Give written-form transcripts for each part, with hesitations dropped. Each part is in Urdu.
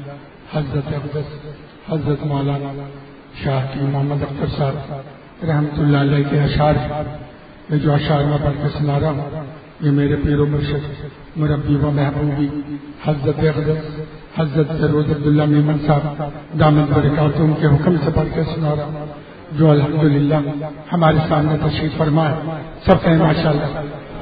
حضرت اقدس حضرت مولانا شاہ کی محمد اختر صاحب رحمۃ اللہ علیہ کے اشعار، میں جو اشعار میں پڑھ کے سنا رہا ہوں یہ میرے پیر و مرشد مربی و محبوبی حضرت اقدس حضرت سرود عبداللہ میمن صاحب دامت برکاتہم کے حکم سے پڑھ کے سنا رہا ہوں، جو الحمدللہ ہمارے سامنے تشریف فرما ہے. سب کہیں ماشاءاللہ.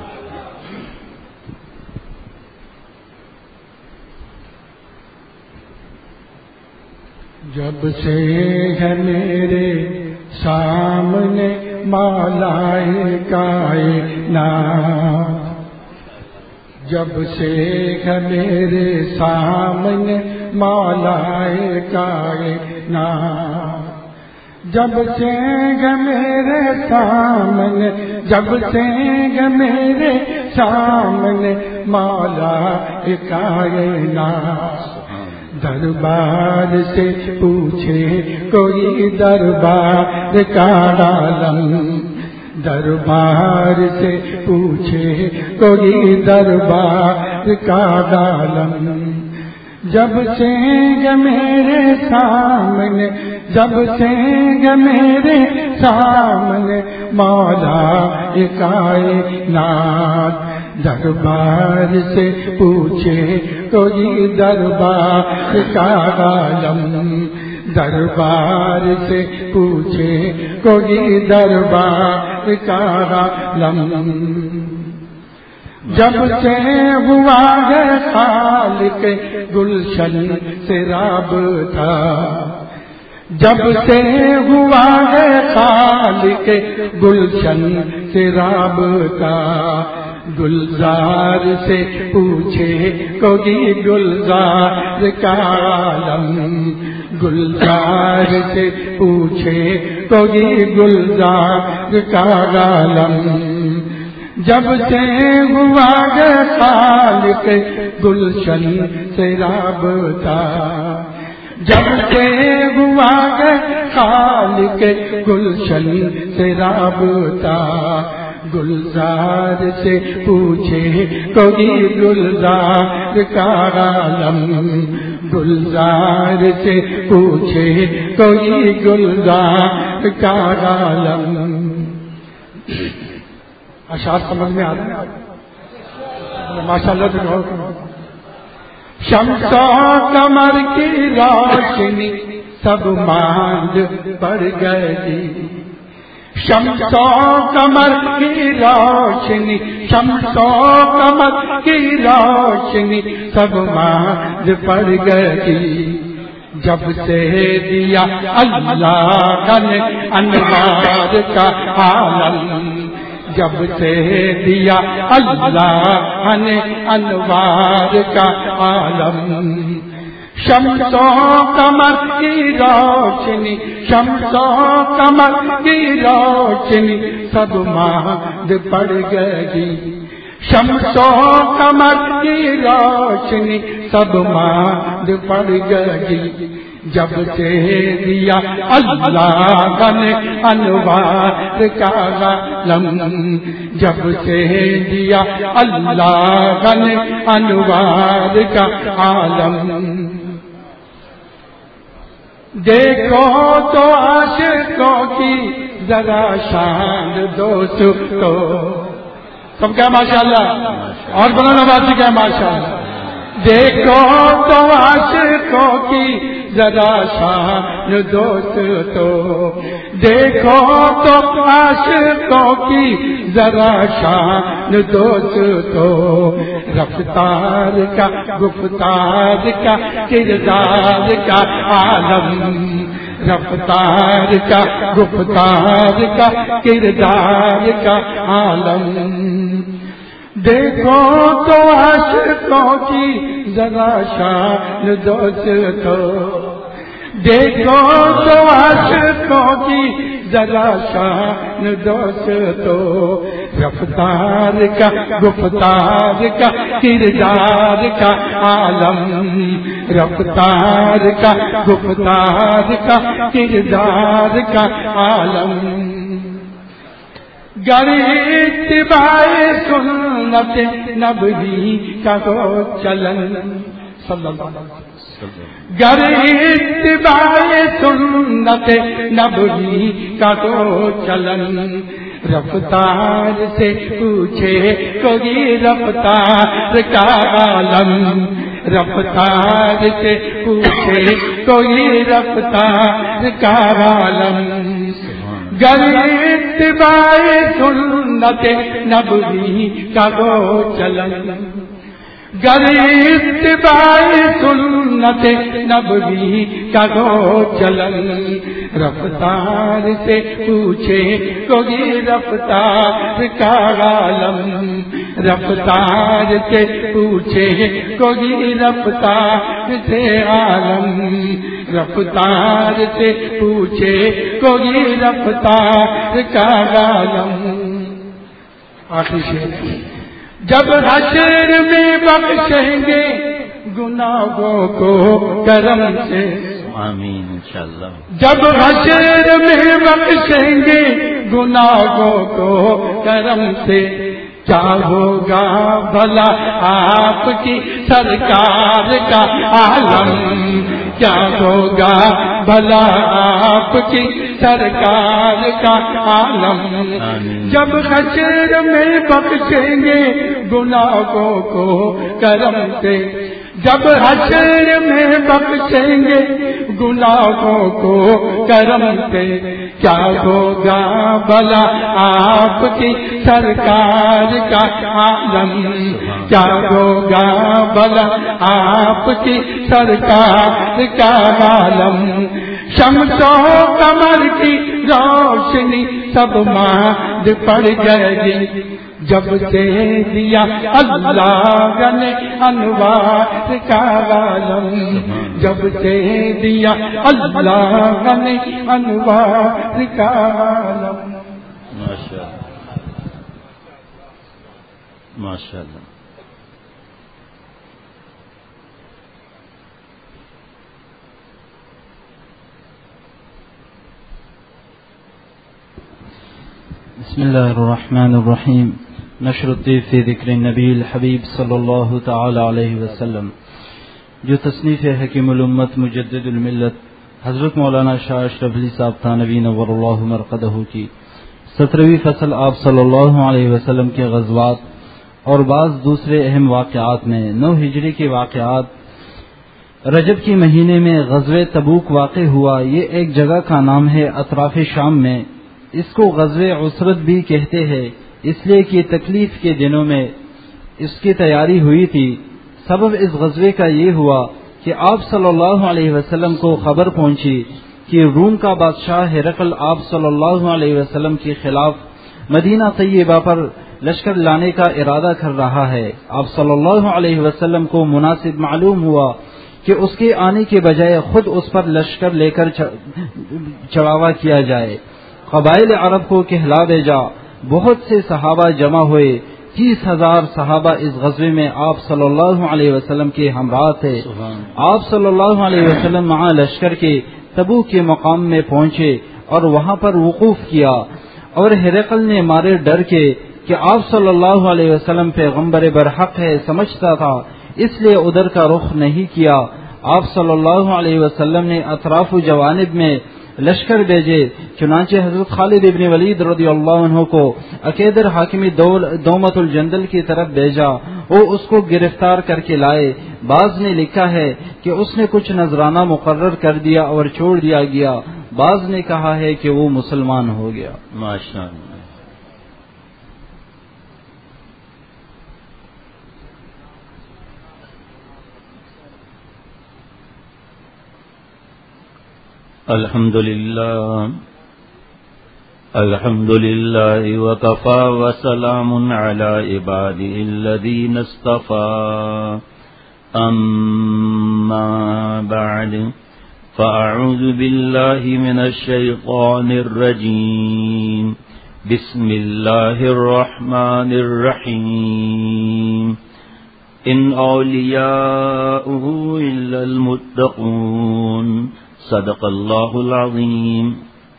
جب سے ہے میرے سامنے مالائے کائنات، جب سے ہے میرے سامنے مالائے کائنات، جب سے ہے میرے سامنے، جب سے ہے میرے سامنے مالائے کائنات، دربار سے پوچھے کوئی دربار کا عالم، دربار سے پوچھے کوئی دربار کا عالم، جب سے میرے سامنے، جب سے میرے سامنے مولا کائنات، دربار سے پوچھے کوئی دربار کا عالم، دربار سے پوچھے کوئی دربار کا عالم، جب سے ہوا ہے خالق گلشن سے رابطہ، جب سے ہوا ہے خالق گلشن سے رابطہ، گلزار سے پوچھے کوئی گلزار کا عالم، گلزار سے پوچھے کوئی گلزار کا عالم، جب سے ہوا ہے خالق گلشن سے رابطہ، جب سے ہوا ہے خالق گلشن سے رابطہ، گلزار سے پوچھے کوئی گلزار کا عالم، گلزار سے پوچھے کوئی گلزار کا عالم. اشعار سمجھ میں آتے ہیں ماشاءاللہ سے غور کرو. شمس و قمر کی روشنی سب ماند پڑ گئی، شمس و قمر کی روشنی، شمس و قمر کی روشنی سب ماند پڑ گئی، جب سے دیا اللہ نے انوار کا عالم، جب سے دیا اللہ نے انوار کا عالم، شمس و قمر کی روشنی، شمس و قمر کی روشنی سب ماند پڑ گئی، شمس و قمر کی روشنی سب ماند پڑ گئی، جب سے دیا اللہ نے انوار کا عالم، جب سے دیا اللہ نے انوار کا عالم. دیکھو تو عاشقوں کی ذرا شان دوستو، سب کیا ماشاءاللہ، اور بنانا باتی کیا ماشاءاللہ. دیکھو تو عاشقوں کی ذرا شان دوستو، دیکھو تو عاشقوں کی ذرا شان دوستو، رفتار کا گفتار کا کردار کا عالم، رفتار کا گفتار کا کردار کا عالم، دیکھو تو عاشقوں کی ذرا شان دوستو، دیکھو تو عاشقوں کی ذرا شان دوستو، رفتار کا گفتار کا کردار کا عالم، رفتار کا گفتار کا کردار کا عالم. گر اتباع سنت نبوی کا ہو چلن، صلی اللہ علیہ وسلم. گر اتباع سنت نبوی کا تو چلن رفتار سے پوچھے کوئی رفتار کا عالم. رفتار سے پوچھے کوئی رفتار کا عالم. گر اتباع سنت نبوی کا تو چلن. گر اتباع سنت نبوی کا تو چلن رفتار سے پوچھے کوئی رفتار کا عالم. رفتار سے پوچھے کوئی رفتار سے عالم. رفتار سے پوچھے کوئی رفتار کا عالم. آخری شعر. جب حشر میں بخشیں گے گناہوں کو کرم سے. آمین انشاءاللہ. جب حشر میں بخشیں گے گناہوں کو کرم سے کیا ہوگا بھلا آپ کی سرکار کا عالم. کیا ہوگا بھلا آپ کی سرکار کا عالم. جب حشر میں بخشیں گے گناہوں کو کرم سے. جب حشر میں بخشیں گے گناہوں کو کرم سے کیا ہوگا بھلا آپ کی سرکار کا عالم. کیا ہوگا بھلا آپ کی سرکار کا عالم. شمس و قمر کی روشنی سب ماند پڑ گئی جب سے دیا اللہ نے انوار کا عالم. جب سے دیا اللہ نے انوار کا عالم. ماشاءاللہ. بسم اللہ الرحمن الرحیم. نشر الطیب فی ذکر النبی الحبیب صلی اللہ تعالی علیہ وسلم، جو تصنیف حکیم الامت مجدد الملت حضرت مولانا شاہ اشرف علی صاحب تھانوی نور اللہ مرقدہ کی 17ویں فصل آپ صلی اللہ علیہ وسلم کے غزوات اور بعض دوسرے اہم واقعات میں 9 ہجری کے واقعات رجب کے مہینے میں غزوہ تبوک واقع ہوا. یہ ایک جگہ کا نام ہے اطراف شام میں. اس کو غزوہ عسرت بھی کہتے ہیں اس لیے کہ تکلیف کے دنوں میں اس کی تیاری ہوئی تھی. سبب اس غزوے کا یہ ہوا کہ آپ صلی اللہ علیہ وسلم کو خبر پہنچی کہ روم کا بادشاہ ہرقل آپ صلی اللہ علیہ وسلم کے خلاف مدینہ طیبہ پر لشکر لانے کا ارادہ کر رہا ہے. آپ صلی اللہ علیہ وسلم کو مناسب معلوم ہوا کہ اس کے آنے کے بجائے خود اس پر لشکر لے کر چڑھاوا کیا جائے. قبائل عرب کو کہلا بھیجا. بہت سے صحابہ جمع ہوئے. 30,000 صحابہ اس غزوے میں آپ صلی اللہ علیہ وسلم کے ہمراہ تھے. آپ صلی اللہ علیہ وسلم مع لشکر کے تبوک کے مقام میں پہنچے اور وہاں پر وقوف کیا. اور ہرقل نے مارے ڈر کے کہ آپ صلی اللہ علیہ وسلم پیغمبر برحق ہے سمجھتا تھا، اس لیے ادھر کا رخ نہیں کیا. آپ صلی اللہ علیہ وسلم نے اطراف و جوانب میں لشکر بھیجے. چنانچہ حضرت خالد ابن ولید رضی اللہ عنہ کو عقیدر حاکمی دومت الجندل کی طرف بھیجا. وہ اس کو گرفتار کر کے لائے. بعض نے لکھا ہے کہ اس نے کچھ نذرانہ مقرر کر دیا اور چھوڑ دیا گیا. بعض نے کہا ہے کہ وہ مسلمان ہو گیا. ماشاءاللہ. الحمد للہ وکفى وسلام علی عباده الذین اصطفى. اما بعد فاعوذ باللہ من الشیطان الرجیم. بسم اللہ الرحمن الرحیم. ان اولیاؤہ الا المتقون. صدق اللہ العظیم.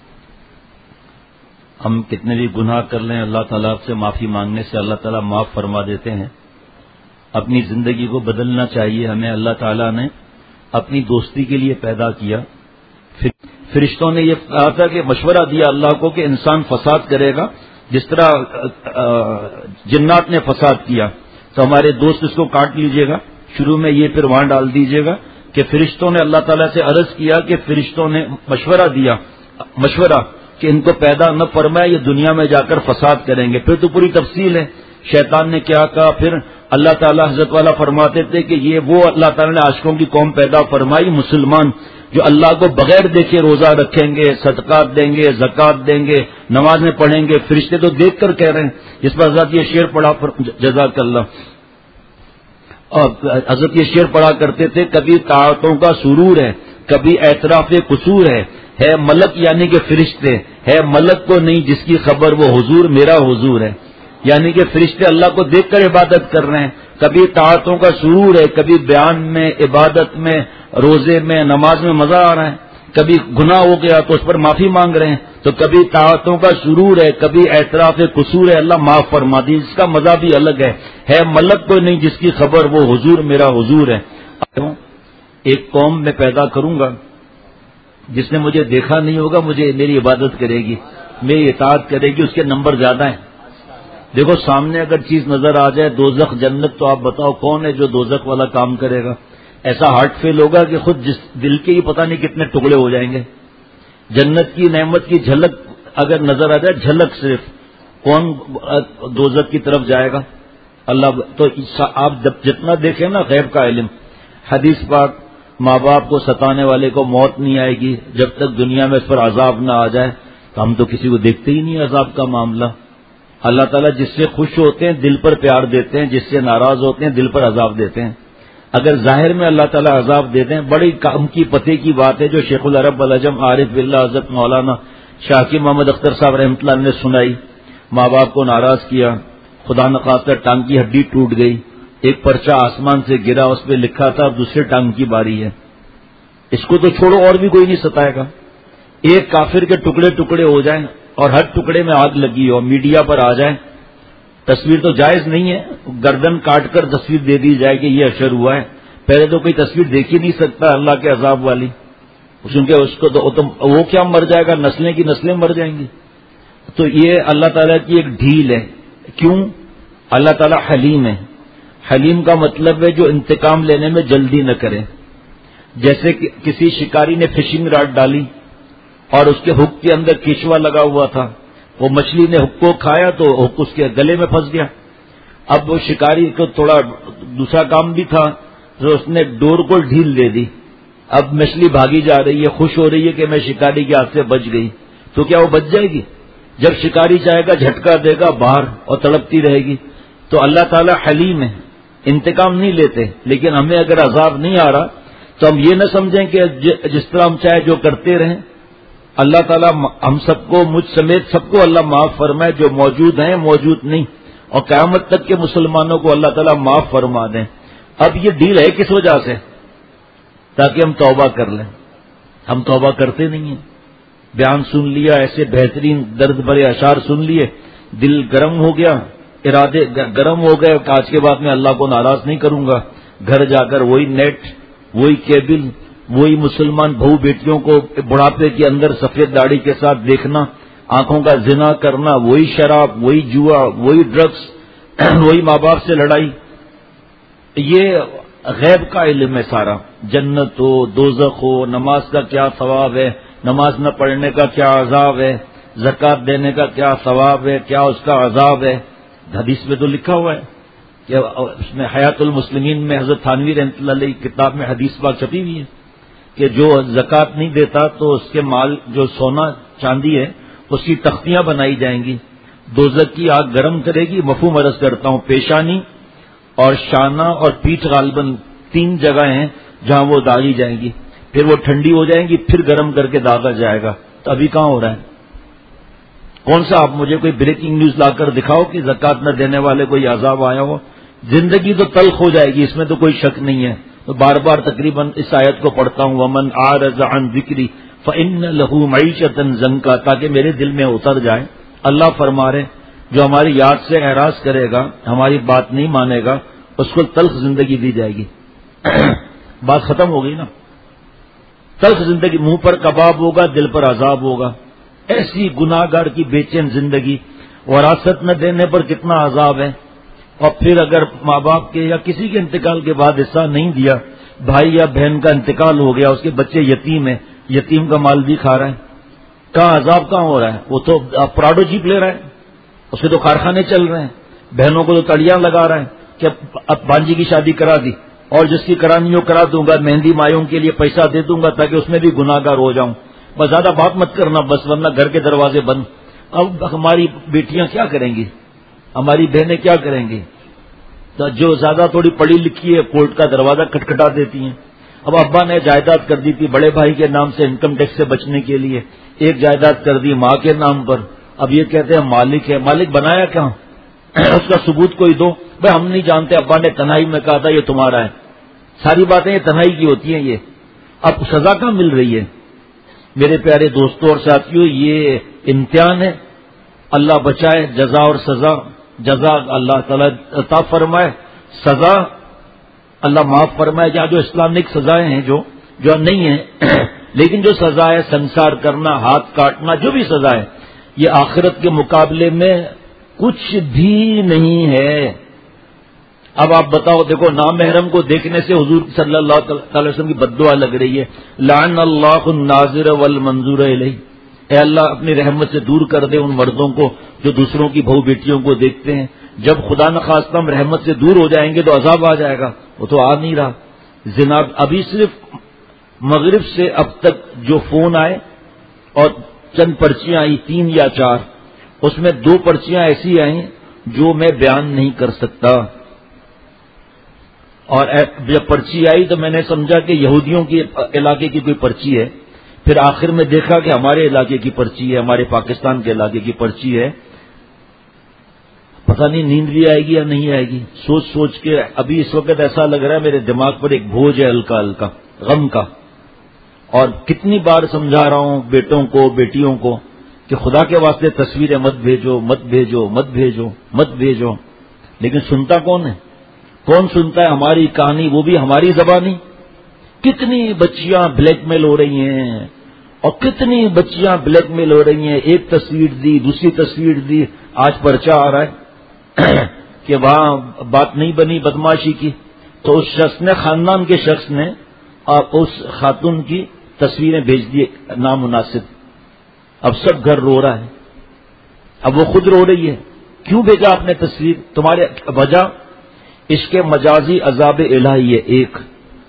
ہم کتنے بھی گناہ کر لیں اللہ تعالیٰ سے معافی مانگنے سے اللہ تعالیٰ معاف فرما دیتے ہیں. اپنی زندگی کو بدلنا چاہیے. ہمیں اللہ تعالیٰ نے اپنی دوستی کے لیے پیدا کیا. فرشتوں نے یہ کہا تھا کہ مشورہ دیا اللہ کو کہ انسان فساد کرے گا جس طرح جنات نے فساد کیا، تو ہمارے دوست اس کو کاٹ لیجئے گا. شروع میں یہ پھر وہاں ڈال دیجئے گا کہ فرشتوں نے اللہ تعالیٰ سے عرض کیا کہ فرشتوں نے مشورہ دیا کہ ان کو پیدا نہ فرمائے، یہ دنیا میں جا کر فساد کریں گے. پھر تو پوری تفصیل ہے شیطان نے کیا کہا. پھر اللہ تعالیٰ حضرت والا فرماتے تھے کہ یہ وہ اللہ تعالیٰ نے عاشقوں کی قوم پیدا فرمائی، مسلمان جو اللہ کو بغیر دیکھے روزہ رکھیں گے، صدقات دیں گے، زکوٰۃ دیں گے، نمازیں پڑھیں گے. فرشتے تو دیکھ کر کہہ رہے ہیں. اس پر حضرت یہ شعر پڑھا، جزاک اللہ، اور حضرت یہ شعر پڑھا کرتے تھے، کبھی طاعتوں کا سرور ہے، کبھی اعتراف قصور ہے ملک یعنی کہ فرشتے، ہے ملک کو نہیں جس کی خبر وہ حضور میرا حضور ہے. یعنی کہ فرشتے اللہ کو دیکھ کر عبادت کر رہے ہیں. کبھی طاعتوں کا سرور ہے، کبھی بیان میں، عبادت میں، روزے میں، نماز میں مزہ آ رہا ہے. کبھی گناہ ہو گیا تو اس پر معافی مانگ رہے ہیں. تو کبھی طاعتوں کا سرور ہے، کبھی اعتراف قصور ہے، اللہ معاف فرما دی. اس کا مزہ بھی الگ ہے ملک کو نہیں جس کی خبر وہ حضور میرا حضور ہے. ایک قوم میں پیدا کروں گا جس نے مجھے دیکھا نہیں ہوگا، مجھے میری عبادت کرے گی، میری اطاعت کرے گی، اس کے نمبر زیادہ ہیں. دیکھو سامنے اگر چیز نظر آ جائے دوزخ جنت، تو آپ بتاؤ کون ہے جو دوزخ والا کام کرے گا؟ ایسا ہارٹ فیل ہوگا کہ خود جس دل کے ہی پتہ نہیں کتنے ٹکڑے ہو جائیں گے. جنت کی نعمت کی جھلک اگر نظر آ جائے، جھلک صرف، کون دوزخ کی طرف جائے گا؟ اللہ. تو آپ جتنا دیکھیں نا غیب کا علم، حدیث پاک، ماں باپ کو ستانے والے کو موت نہیں آئے گی جب تک دنیا میں اس پر عذاب نہ آ جائے. تو ہم تو کسی کو دیکھتے ہی نہیں عذاب کا معاملہ. اللہ تعالیٰ جس سے خوش ہوتے ہیں دل پر پیار دیتے ہیں، جس سے ناراض ہوتے ہیں دل پر عذاب دیتے ہیں. اگر ظاہر میں اللہ تعالیٰ عذاب دیتے ہیں، بڑی کام کی پتے کی بات ہے جو شیخ العرب العجم عارف باللہ حضرت مولانا شاکی محمد اختر صاحب رحمۃ اللہ نے سنائی. ماں باپ کو ناراض کیا، خدا نخواستہ ٹانگ کی ہڈی ٹوٹ گئی، ایک پرچہ آسمان سے گرا، اس پہ لکھا تھا دوسرے ٹانگ کی باری ہے. اس کو تو چھوڑو اور بھی کوئی نہیں ستائے گا. ایک کافر کے ٹکڑے ٹکڑے ہو جائیں اور ہر ٹکڑے میں آگ لگی ہو، میڈیا پر آ جائے، تصویر تو جائز نہیں ہے، گردن کاٹ کر تصویر دے دی جائے کہ یہ اشر ہوا ہے. پہلے تو کوئی تصویر دیکھ ہی نہیں سکتا اللہ کے عذاب والی، کیونکہ اس کو تو وہ کیا مر جائے گا، نسلیں کی نسلیں مر جائیں گی. تو یہ اللہ تعالیٰ کی ایک ڈھیل ہے. کیوں؟ اللہ تعالیٰ حلیم ہے. حلیم کا مطلب ہے جو انتقام لینے میں جلدی نہ کرے. جیسے کہ کسی شکاری نے فشنگ راڈ ڈالی اور اس کے ہک کے اندر کیچوا لگا ہوا تھا، وہ مچھلی نے ہک کو کھایا تو ہک اس کے گلے میں پھنس گیا. اب وہ شکاری کو تھوڑا دوسرا کام بھی تھا تو اس نے ڈور کو ڈھیل دے دی. اب مچھلی بھاگی جا رہی ہے، خوش ہو رہی ہے کہ میں شکاری کے ہاتھ سے بچ گئی. تو کیا وہ بچ جائے گی؟ جب شکاری چاہے گا جھٹکا دے گا باہر اور تڑپتی رہے گی. تو اللہ تعالیٰ حلیم ہے، انتقام نہیں لیتے. لیکن ہمیں اگر عذاب نہیں آ رہا تو ہم یہ نہ سمجھیں کہ جس طرح ہم چاہے جو کرتے رہیں. اللہ تعالیٰ ہم سب کو، مجھ سمیت سب کو اللہ معاف فرمائے، جو موجود ہیں موجود نہیں، اور قیامت تک کے مسلمانوں کو اللہ تعالیٰ معاف فرما دیں. اب یہ ڈیل ہے کس وجہ سے؟ تاکہ ہم توبہ کر لیں. ہم توبہ کرتے نہیں ہیں. بیان سن لیا، ایسے بہترین درد بھرے اشعار سن لیے، دل گرم ہو گیا، ارادے گرم ہو گئے کہ آج کے بعد میں اللہ کو ناراض نہیں کروں گا. گھر جا کر وہی نیٹ، وہی کیبل، وہی مسلمان بہو بیٹیوں کو بڑھاپے کے اندر سفید داڑھی کے ساتھ دیکھنا، آنکھوں کا زنا کرنا، وہی شراب، وہی جوا، وہی ڈرگس، وہی ماں باپ سے لڑائی. یہ غیب کا علم ہے سارا. جنت ہو، دوزخ ہو، نماز کا کیا ثواب ہے، نماز نہ پڑھنے کا کیا عذاب ہے، زکوٰۃ دینے کا کیا ثواب ہے، کیا اس کا عذاب ہے. حدیث میں تو لکھا ہوا ہے کہ اس میں حیات المسلمین میں حضرت تھانوی رحمۃ اللہ علیہ کی کتاب میں حدیث پاک چھپی ہوئی ہے کہ جو زکوٰۃ نہیں دیتا تو اس کے مال، جو سونا چاندی ہے، اس کی تختیاں بنائی جائیں گی. دوزخ کی آگ گرم کرے گی. مفہوم عرض کرتا ہوں، پیشانی اور شانہ اور پیٹھ غالباً 3 جگہ ہیں جہاں وہ داغی جائیں گی. پھر وہ ٹھنڈی ہو جائیں گی، پھر گرم کر کے داغا جائے گا. تو ابھی کہاں ہو رہا ہے؟ کون سا؟ آپ مجھے کوئی بریکنگ نیوز لا کر دکھاؤ کہ زکوٰۃ نہ دینے والے کوئی عذاب آیا ہو. زندگی تو تلخ ہو جائے گی، اس میں تو کوئی شک نہیں ہے. تو بار بار تقریباً اس آیت کو پڑھتا ہوں، ومن اعرض عن ذکری فإن له معیشۃ ضنکا، تاکہ میرے دل میں اتر جائے. اللہ فرما رہے جو ہماری یاد سے اعراض کرے گا، ہماری بات نہیں مانے گا، اس کو تلخ زندگی دی جائے گی. بات ختم ہو گئی نا. تلخ زندگی، منہ پر کباب ہوگا، دل پر عذاب ہوگا. ایسی گناہگار کی بے چین زندگی. وراثت نہ دینے پر کتنا عذاب ہے. اور پھر اگر ماں باپ کے یا کسی کے انتقال کے بعد حصہ نہیں دیا، بھائی یا بہن کا انتقال ہو گیا، اس کے بچے یتیم ہیں، یتیم کا مال بھی کھا رہا ہے. کہاں عذاب کہاں ہو رہا ہے؟ وہ تو پراڈو جیپ لے رہا ہے، اس کے تو کارخانے چل رہے ہیں. بہنوں کو تو تڑیاں لگا رہا ہے کہ اب بانجی کی شادی کرا دی، اور جس کی کرانی ہو کرا دوں گا، مہندی مایوں کے لیے پیسہ دے دوں گا تاکہ اس میں بھی گناہگار ہو جاؤں. بس زیادہ بات مت کرنا بس، ورنہ گھر کے دروازے بند. اب ہماری بیٹیاں کیا کریں گی، ہماری بہنیں کیا کریں گی؟ تو جو زیادہ تھوڑی پڑھی لکھی ہے کورٹ کا دروازہ کھٹکھٹا دیتی ہیں. اب ابا نے جائیداد کر دی تھی بڑے بھائی کے نام سے انکم ٹیکس سے بچنے کے لیے، ایک جائیداد کر دی ماں کے نام پر. اب یہ کہتے ہیں مالک ہے. مالک بنایا کہاں؟ اس کا ثبوت کوئی دو. بھائی ہم نہیں جانتے، ابا نے تنہائی میں کہا تھا یہ تمہارا ہے. ساری باتیں یہ تنہائی کی ہوتی ہیں. یہ اب سزا کہاں مل رہی ہے؟ میرے پیارے دوستوں اور ساتھیوں، یہ امتحان ہے. اللہ بچائے. جزا اور سزا، جزا اللہ تعالیٰ عطا فرمائے، سزا اللہ معاف فرمائے. جہاں جو اسلامک سزائیں ہیں جو نہیں ہیں لیکن جو سزا ہے سنسار کرنا، ہاتھ کاٹنا، جو بھی سزا ہے، یہ آخرت کے مقابلے میں کچھ بھی نہیں ہے. اب آپ بتاؤ، دیکھو نامحرم کو دیکھنے سے حضور صلی اللہ تعالی وسلم کی بد دعا لگ رہی ہے. لعن اللہ الناظر والمنظور الیہ. اے اللہ اپنی رحمت سے دور کر دے ان مردوں کو جو دوسروں کی بہو بیٹیوں کو دیکھتے ہیں. جب خدا نخواستہ ہم رحمت سے دور ہو جائیں گے تو عذاب آ جائے گا. وہ تو آ نہیں رہا. زنا ابھی صرف مغرب سے اب تک جو فون آئے اور چند پرچیاں آئی 3 یا 4، اس میں 2 پرچیاں ایسی آئیں جو میں بیان نہیں کر سکتا. اور جب پرچی آئی تو میں نے سمجھا کہ یہودیوں کے علاقے کی کوئی پرچی ہے. پھر آخر میں دیکھا کہ ہمارے علاقے کی پرچی ہے، ہمارے پاکستان کے علاقے کی پرچی ہے. پتہ نہیں نیند بھی آئے گی یا نہیں آئے گی. سوچ سوچ کے ابھی اس وقت ایسا لگ رہا ہے میرے دماغ پر ایک بوجھ ہے ہلکا ہلکا غم کا. اور کتنی بار سمجھا رہا ہوں بیٹوں کو بیٹیوں کو کہ خدا کے واسطے تصویریں مت بھیجو مت بھیجو مت بھیجو مت بھیجو. لیکن سنتا کون ہے؟ کون سنتا ہے ہماری کہانی، وہ بھی ہماری زبانی؟ کتنی بچیاں بلیک میل ہو رہی ہیں، اور کتنی بچیاں بلیک میل ہو رہی ہیں. ایک تصویر دی، دوسری تصویر دی. آج پرچہ آ رہا ہے کہ وہاں بات نہیں بنی بدماشی کی، تو اس شخص نے، خاندان کے شخص نے اس خاتون کی تصویریں بھیج دی نامناسب. اب سب گھر رو رہا ہے. اب وہ خود رو رہی ہے. کیوں بھیجا آپ نے تصویر؟ تمہارے وجہ اس کے مجازی عذاب الہی ہے. ایک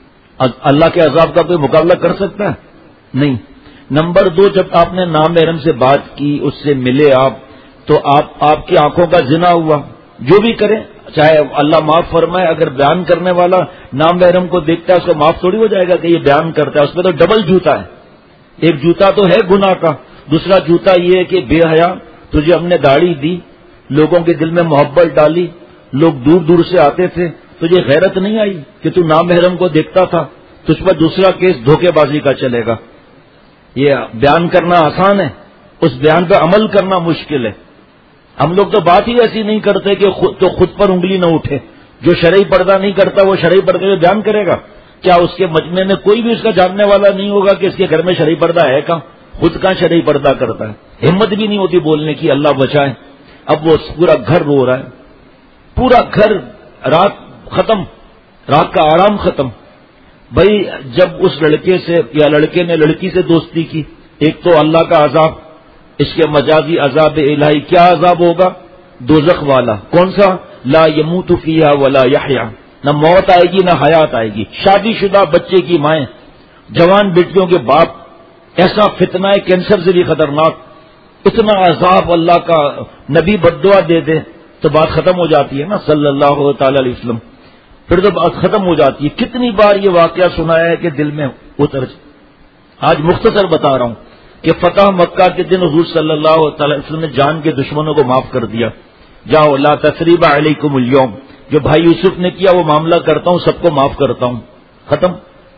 اللہ کے عذاب کا کوئی مقابلہ کر سکتا ہے؟ نہیں. نمبر 2، جب آپ نے نامحرم سے بات کی، اس سے ملے آپ، تو آپ کی آنکھوں کا زنا ہوا. جو بھی کریں، چاہے اللہ معاف فرمائے، اگر بیان کرنے والا نامحرم کو دیکھتا ہے اس کو معاف تھوڑی ہو جائے گا کہ یہ بیان کرتا ہے. اس میں تو ڈبل جوتا ہے. ایک جوتا تو ہے گناہ کا، دوسرا جوتا یہ ہے کہ بے حیا تجھے ہم نے داڑھی دی، لوگوں کے دل میں محبت ڈالی، لوگ دور دور سے آتے تھے، تجھے غیرت نہیں آئی کہ تو نامحرم کو دیکھتا تھا؟ تجھ پر دوسرا کیس دھوکے بازی کا چلے گا. یہ بیان کرنا آسان ہے، اس بیان پہ عمل کرنا مشکل ہے. ہم لوگ تو بات ہی ایسی نہیں کرتے کہ خود پر انگلی نہ اٹھے. جو شرعی پردہ نہیں کرتا وہ شرعی پردے میں بیان کرے گا؟ کیا اس کے مجمع میں کوئی بھی اس کا جاننے والا نہیں ہوگا کہ اس کے گھر میں شرعی پردہ ہے کہاں؟ خود کہاں شرعی پردہ کرتا ہے؟ ہمت بھی نہیں ہوتی بولنے کی، اللہ بچائے. اب وہ پورا گھر رو رہا ہے، پورا گھر. رات ختم، رات کا آرام ختم. بھائی جب اس لڑکے سے یا لڑکے نے لڑکی سے دوستی کی، ایک تو اللہ کا عذاب، اس کے مجازی عذاب الہی. کیا عذاب ہوگا؟ دوزخ والا. کون سا؟ لا یموت فیہا ولا یحیا. نہ موت آئے گی نہ حیات آئے گی. شادی شدہ بچے کی مائیں، جوان بیٹیوں کے باپ. ایسا فتنہ ہے کینسر سے بھی خطرناک. اتنا عذاب اللہ کا نبی بددعا دے دے تو بات ختم ہو جاتی ہے نا، صلی اللہ تعالی علیہ وسلم. پھر تو بات ختم ہو جاتی ہے. کتنی بار یہ واقعہ سنایا ہے کہ دل میں اتر. آج مختصر بتا رہا ہوں کہ فتح مکہ کے دن حضور صلی اللہ تعالی وسلم نے جان کے دشمنوں کو معاف کر دیا. جاؤ لا تثریب علیکم اليوم. جو بھائی یوسف نے کیا وہ معاملہ کرتا ہوں، سب کو معاف کرتا ہوں. ختم.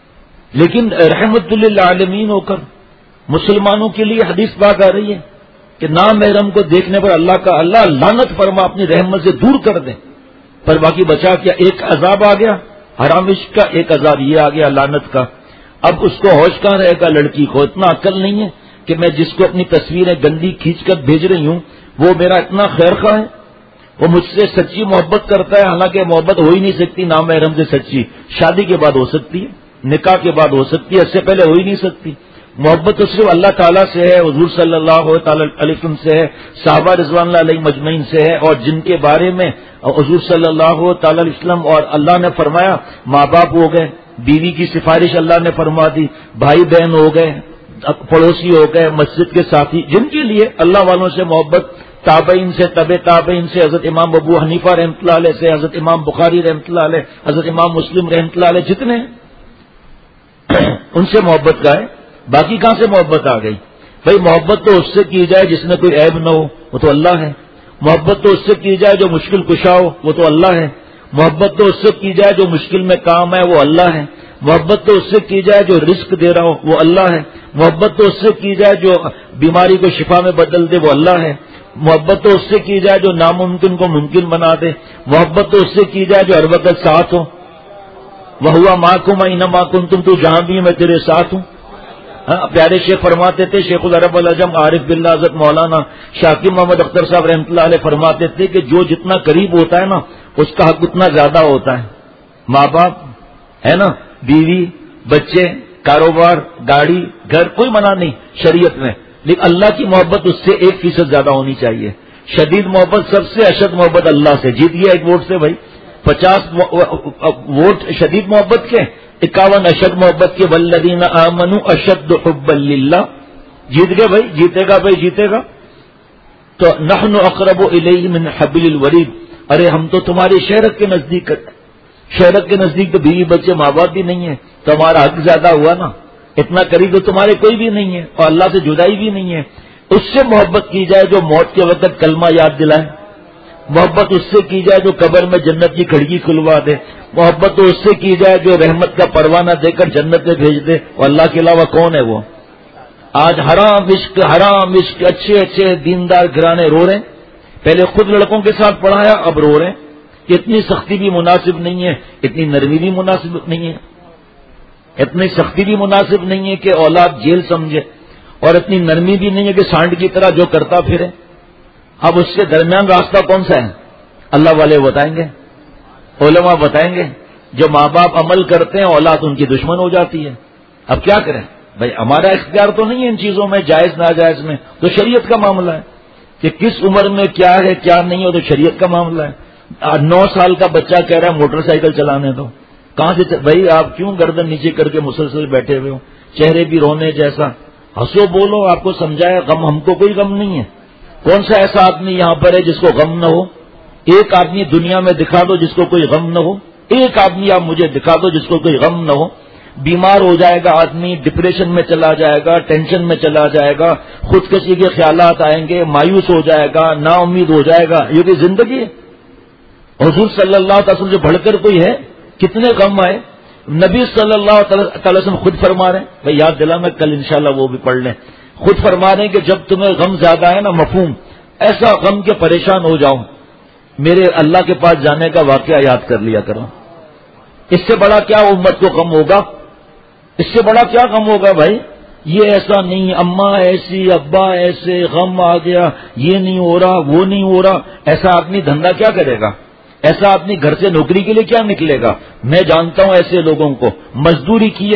لیکن رحمت للعالمین ہو کر مسلمانوں کے لیے حدیث پاک آ رہی ہے کہ نامحرم کو دیکھنے پر اللہ لعنت فرما، اپنی رحمت سے دور کر دیں. پر باقی بچا کیا؟ ایک عذاب آ گیا حرام عشق کا، ایک عذاب یہ آ گیا لعنت کا. اب اس کو ہوش کہاں رہے گا؟ لڑکی کو اتنا عقل نہیں ہے کہ میں جس کو اپنی تصویریں گندی کھینچ کر بھیج رہی ہوں وہ میرا اتنا خیر خواہ ہے، وہ مجھ سے سچی محبت کرتا ہے. حالانکہ محبت ہو ہی نہیں سکتی نامحرم سے سچی. شادی کے بعد ہو سکتی ہے، نکاح کے بعد ہو سکتی ہے، اس سے پہلے ہو ہی نہیں سکتی. محبت تو صرف اللہ تعالیٰ سے ہے، حضور صلی اللہ علیہ وسلم سے ہے، صحابہ رضوان اللہ علیہ مجمعین سے ہے، اور جن کے بارے میں حضور صلی اللہ تعالی علیہ وسلم اور اللہ نے فرمایا ماں باپ ہو گئے، بیوی کی سفارش اللہ نے فرما دی، بھائی بہن ہو گئے، پڑوسی ہو گئے، مسجد کے ساتھی، جن کے لیے اللہ والوں سے محبت، تابعین سے، طب تابعین سے، حضرت امام ابو حنیفہ رحمۃ اللہ علیہ سے، حضرت امام بخاری رحمۃ اللہ علیہ، حضرت امام مسلم رحمۃ اللہ علیہ، جتنے ان سے محبت کا ہے. باقی کہاں سے محبت آ گئی؟ بھائی محبت تو اس سے کی جائے جس میں کوئی عیب نہ ہو، وہ تو اللہ ہے. محبت تو اس سے کی جائے جو مشکل کشا ہو، وہ تو اللہ ہے. محبت تو اس سے کی جائے جو مشکل میں کام ہے، وہ اللہ ہے. محبت تو اس سے کی جائے جو رزق دے رہا ہو، وہ اللہ ہے. محبت تو اس سے کی جائے جو بیماری کو شفا میں بدل دے، وہ اللہ ہے. محبت تو اس سے کی جائے جو ناممکن کو ممکن بنا دے. محبت تو اس سے کی جائے جو ہر وقت ساتھ ہو. وَهُوَ مَعَكُمْ أَيْنَمَا كُنتُمْ، تو جہاں بھی میں تیرے ساتھ ہوں. پیارے شیخ فرماتے تھے، شیخ العرب العجم عارف باللہ حضرت مولانا شاکر محمد اختر صاحب رحمۃ اللہ علیہ فرماتے تھے کہ جو جتنا قریب ہوتا ہے نا اس کا حق اتنا زیادہ ہوتا ہے. ماں باپ ہے نا، بیوی، بچے، کاروبار، گاڑی، گھر، کوئی منع نہیں شریعت میں، لیکن اللہ کی محبت اس سے 1% زیادہ ہونی چاہیے. شدید محبت، سب سے اشد محبت اللہ سے. جیت گیا ایک ووٹ سے بھائی، 50 ووٹ شدید محبت کے، 51 اشد محبت کے. والذین آمنوا اشد حبا للہ. جیت گئے بھائی، جیتے گا بھائی، جیتے گا. تو نحن اقرب الیہ من حبل الورید، ارے ہم تو تمہاری شہرت کے نزدیک، شہرت کے نزدیک تو بیوی بچے ماں باپ بھی نہیں ہے، تو ہمارا حق زیادہ ہوا نا. اتنا قریب تو تمہارے کوئی بھی نہیں ہے، اور اللہ سے جدائی بھی نہیں ہے. اس سے محبت کی جائے جو موت کے وقت کلمہ یاد دلائے. محبت اس سے کی جائے جو قبر میں جنت کی کھڑکی کھلوا دے. محبت تو اس سے کی جائے جو رحمت کا پروانہ دے کر جنت میں بھیج دے. اور اللہ کے علاوہ کون ہے وہ؟ آج حرام عشق اچھے اچھے دیندار گھرانے رو رہے ہیں. پہلے خود لڑکوں کے ساتھ پڑھایا، اب رو رہے ہیں. اتنی سختی بھی مناسب نہیں ہے، اتنی نرمی بھی مناسب نہیں ہے. اتنی سختی بھی مناسب نہیں ہے کہ اولاد جیل سمجھے، اور اتنی نرمی بھی نہیں ہے کہ سانڈ کی طرح جو کرتا پھرے. اب اس کے درمیان راستہ کون سا ہے؟ اللہ والے بتائیں گے، علماء بتائیں گے. جو ماں باپ عمل کرتے ہیں اولاد ان کی دشمن ہو جاتی ہے. اب کیا کریں بھائی؟ ہمارا اختیار تو نہیں ہے ان چیزوں میں، جائز ناجائز میں. تو شریعت کا معاملہ ہے کہ کس عمر میں کیا ہے کیا نہیں ہے، تو شریعت کا معاملہ ہے. 9 سال کا بچہ کہہ رہا ہے موٹر سائیکل چلانے دو. کہاں سے بھائی؟ آپ کیوں گردن نیچے کر کے مسلسل بیٹھے ہوئے ہو؟ چہرے بھی رونے جیسا. ہنسو بولو، آپ کو سمجھایا. غم ہم کو کوئی غم نہیں ہے. کون سا ایسا آدمی یہاں پر ہے جس کو غم نہ ہو؟ ایک آدمی دنیا میں دکھا دو جس کو کوئی غم نہ ہو. ایک آدمی آپ مجھے دکھا دو جس کو کوئی غم نہ ہو. بیمار ہو جائے گا آدمی، ڈپریشن میں چلا جائے گا، ٹینشن میں چلا جائے گا، خودکشی کے خیالات آئیں گے، مایوس ہو جائے گا، نا امید ہو جائے گا. یہ کوئی زندگی ہے؟ حضور صلی اللہ علیہ وسلم سے بڑھ کر کوئی ہے؟ کتنے غم آئے. نبی صلی اللہ تعالی وسلم خود فرما رہے ہیں، بھائی یاد دلا میں کل انشاءاللہ وہ بھی پڑھ لیں. خود فرما رہے ہیں کہ جب تمہیں غم زیادہ ہے نا، مفہوم ایسا غم کے پریشان ہو جاؤ، میرے اللہ کے پاس جانے کا واقعہ یاد کر لیا کرو. اس سے بڑا کیا امت کو غم ہوگا؟ اس سے بڑا کیا غم ہوگا بھائی؟ یہ ایسا نہیں، اماں ایسی، ابا ایسے، غم آ گیا، یہ نہیں ہو رہا، وہ نہیں ہو رہا. ایسا آدمی دھندا کیا کرے گا؟ ایسا آدمی گھر سے نوکری کے لیے کیا نکلے گا؟ میں جانتا ہوں ایسے لوگوں کو، مزدوری کی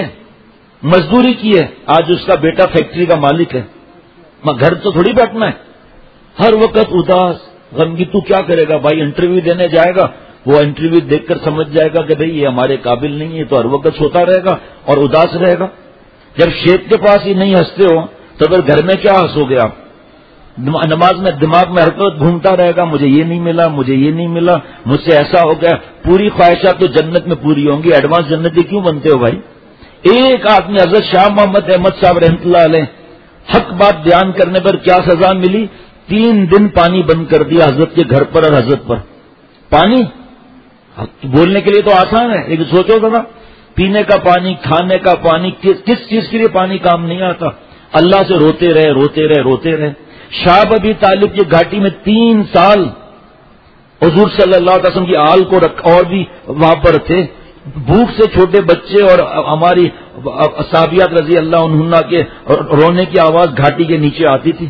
ہے. آج اس کا بیٹا فیکٹری کا مالک ہے، گھر تو تھوڑی بیٹھنا ہے، ہر وقت اداس غمگی. تو کیا کرے گا بھائی؟ انٹرویو دینے جائے گا، وہ انٹرویو دیکھ کر سمجھ جائے گا کہ بھئی یہ ہمارے قابل نہیں ہے، تو ہر وقت سوتا رہے گا اور اداس رہے گا. جب شیخ کے پاس ہی نہیں ہنستے ہو تو پھر گھر میں کیا ہنسو گے آپ؟ نماز میں دماغ میں ہر وقت گھومتا رہے گا، مجھے یہ نہیں ملا، مجھے یہ نہیں ملا، مجھ سے ایسا ہو گیا. پوری خواہشات تو جنت میں پوری ہوں گی، ایڈوانس جنتی کیوں بنتے ہو بھائی؟ ایک آدمی حضرت شاہ محمد احمد صاحب رحمۃ اللہ علیہ، حق بات بیان کرنے پر کیا سزا ملی؟ 3 دن پانی بند کر دیا حضرت کے گھر پر اور حضرت پر. پانی بولنے کے لیے تو آسان ہے، لیکن سوچو ذرا، پینے کا پانی، کھانے کا پانی، کس چیز کے لیے پانی کام نہیں آتا؟ اللہ سے روتے رہے. شاہ ابی طالب کی گھاٹی میں 3 سال حضور صلی اللہ علیہ وسلم کی آل کو اور بھی وہاں پر تھے. بھوک سے چھوٹے بچے اور ہماری صحابیات رضی اللہ عنہا کے رونے کی آواز گھاٹی کے نیچے آتی تھی.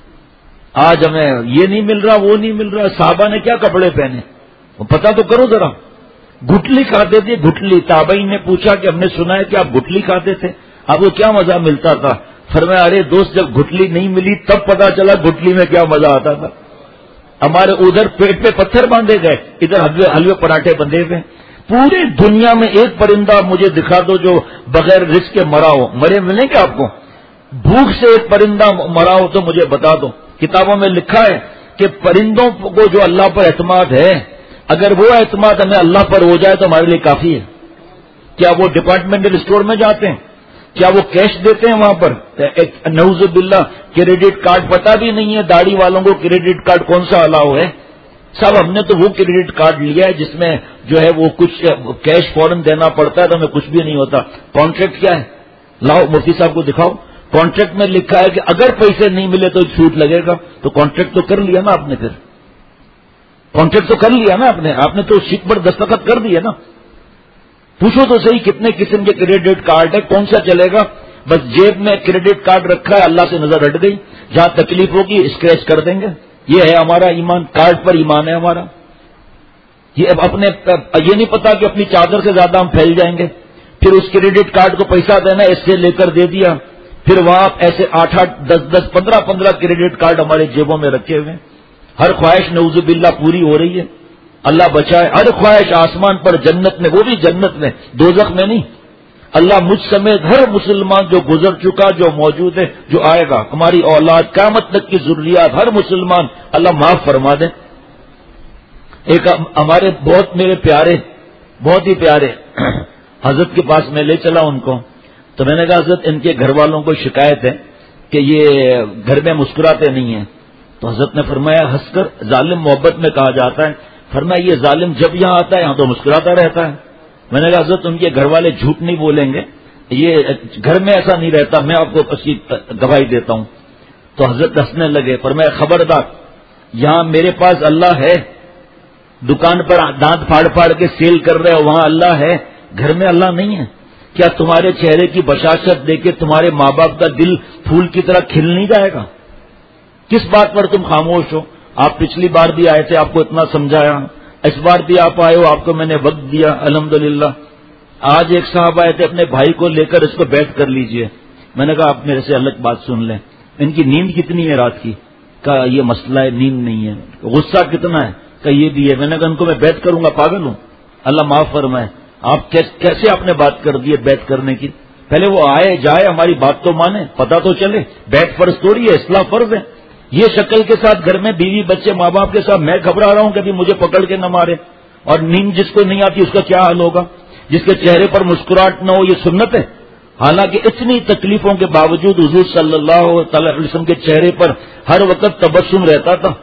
آج ہمیں یہ نہیں مل رہا، وہ نہیں مل رہا. صحابہ نے کیا کپڑے پہنے، پتہ تو کرو ذرا. گٹلی کھاتے تھے، گٹلی. تابعین نے پوچھا کہ ہم نے سنا ہے کہ آپ گٹلی کھاتے تھے، آپ کو کیا مزہ ملتا تھا؟ فرمایا ارے دوست، جب گٹلی نہیں ملی تب پتا چلا گٹلی میں کیا مزہ آتا تھا. ہمارے ادھر پیٹ پہ پتھر باندھے گئے، ادھر حلوے پراٹھے بندھے ہوئے. پوری دنیا میں ایک پرندہ مجھے دکھا دو جو بغیر رزق کے مرا ہو. مرے ملیں گے آپ کو؟ بھوک سے ایک پرندہ مرا ہو تو مجھے بتا دو. کتابوں میں لکھا ہے کہ پرندوں کو جو اللہ پر اعتماد ہے، اگر وہ اعتماد ہمیں اللہ پر ہو جائے تو ہمارے لیے کافی ہے. کیا وہ ڈپارٹمنٹل اسٹور میں جاتے ہیں؟ کیا وہ کیش دیتے ہیں وہاں پر؟ نعوذ باللہ کریڈٹ کارڈ پتہ بھی نہیں ہے داڑھی والوں کو کریڈٹ کارڈ کون سا الاؤ ہے. صاحب ہم نے تو وہ کریڈٹ کارڈ لیا ہے جس میں جو ہے وہ کچھ کیش فوراً دینا پڑتا ہے تو ہمیں کچھ بھی نہیں ہوتا. کانٹریکٹ کیا ہے؟ لاؤ مفتی صاحب کو دکھاؤ. کانٹریکٹ میں لکھا ہے کہ اگر پیسے نہیں ملے تو چھوٹ لگے گا. تو کانٹریکٹ تو کر لیا نا آپ نے، پھر کانٹریکٹ تو کر لیا نا آپ نے تو شیٹ پر دستخط کر دیے نا. پوچھو تو صحیح کتنے قسم کے کریڈٹ کارڈ ہے، کون سا چلے گا؟ بس جیب میں کریڈٹ کارڈ رکھا ہے، اللہ سے نظر ہٹ گئی، جہاں تکلیف ہوگی اسکریچ کر دیں گے. یہ ہے ہمارا ایمان، کارڈ پر ایمان ہے ہمارا. یہ اپنے یہ نہیں پتا کہ اپنی چادر سے زیادہ ہم پھیل جائیں گے. پھر اس کریڈٹ کارڈ کو پیسہ دینا، اس سے لے کر دے دیا. پھر وہاں ایسے 8-8 10-10 15-15 کریڈٹ کارڈ ہمارے جیبوں میں رکھے ہوئے. ہر خواہش نعوذ باللہ پوری ہو رہی ہے، اللہ بچائے. ہر خواہش آسمان پر، جنت میں، وہ بھی جنت میں، دوزخ میں نہیں. اللہ مجھ سمیت ہر مسلمان جو گزر چکا، جو موجود ہے، جو آئے گا، ہماری اولاد، قیامت تک کی ذریات، ہر مسلمان اللہ معاف فرما دے. ایک ہمارے بہت میرے پیارے، بہت ہی پیارے حضرت کے پاس میں لے چلا ان کو. تو میں نے کہا حضرت ان کے گھر والوں کو شکایت ہے کہ یہ گھر میں مسکراتے نہیں ہیں. تو حضرت نے فرمایا ہنس کر، ظالم محبت میں کہا جاتا ہے، فرمایا یہ ظالم جب یہاں آتا ہے یہاں تو مسکراتا رہتا ہے. میں نے کہا حضرت ان کے گھر والے جھوٹ نہیں بولیں گے، یہ گھر میں ایسا نہیں رہتا، میں آپ کو اس کی گواہی دیتا ہوں. تو حضرت ہنسنے لگے. فرمایا خبردار، یہاں میرے پاس اللہ ہے، دکان پر دانت پھاڑ پھاڑ کے سیل کر رہے ہو وہاں اللہ ہے، گھر میں اللہ نہیں ہے. کیا تمہارے چہرے کی بشاشت دیکھ کے تمہارے ماں باپ کا دل پھول کی طرح کھل نہیں جائے گا؟ کس بات پر تم خاموش ہو؟ آپ پچھلی بار بھی آئے تھے، آپ کو اتنا سمجھایا، اس بار بھی آپ آئے ہو، آپ کو میں نے وقت دیا الحمدللہ. آج ایک صاحب آئے تھے اپنے بھائی کو لے کر، اس کو بیٹھ کر لیجئے. میں نے کہا آپ میرے سے الگ بات سن لیں، ان کی نیند کتنی ہے رات کی؟ کہا یہ مسئلہ ہے، نیند نہیں ہے. غصہ کتنا ہے؟ کہ یہ بھی ہے. میں نے کہا ان کو میں بیٹھ کروں گا، پاگل ہوں؟ اللہ معاف فرمائے. آپ کیسے آپ نے بات کر دی ہے بیٹھ کرنے کی؟ پہلے وہ آئے جائے، ہماری بات تو مانے، پتہ تو چلے. بیٹھ فرض تھوڑی ہے، اصلاح فرض ہے. یہ شکل کے ساتھ گھر میں بیوی بچے ماں باپ کے ساتھ میں گھبرا رہا ہوں کبھی مجھے پکڑ کے نہ مارے. اور نیند جس کو نہیں آتی اس کا کیا حال ہوگا؟ جس کے چہرے پر مسکراہٹ نہ ہو، یہ سنت ہے. حالانکہ اتنی تکلیفوں کے باوجود حضور صلی اللہ علیہ وسلم کے چہرے پر ہر وقت تبسم رہتا تھا،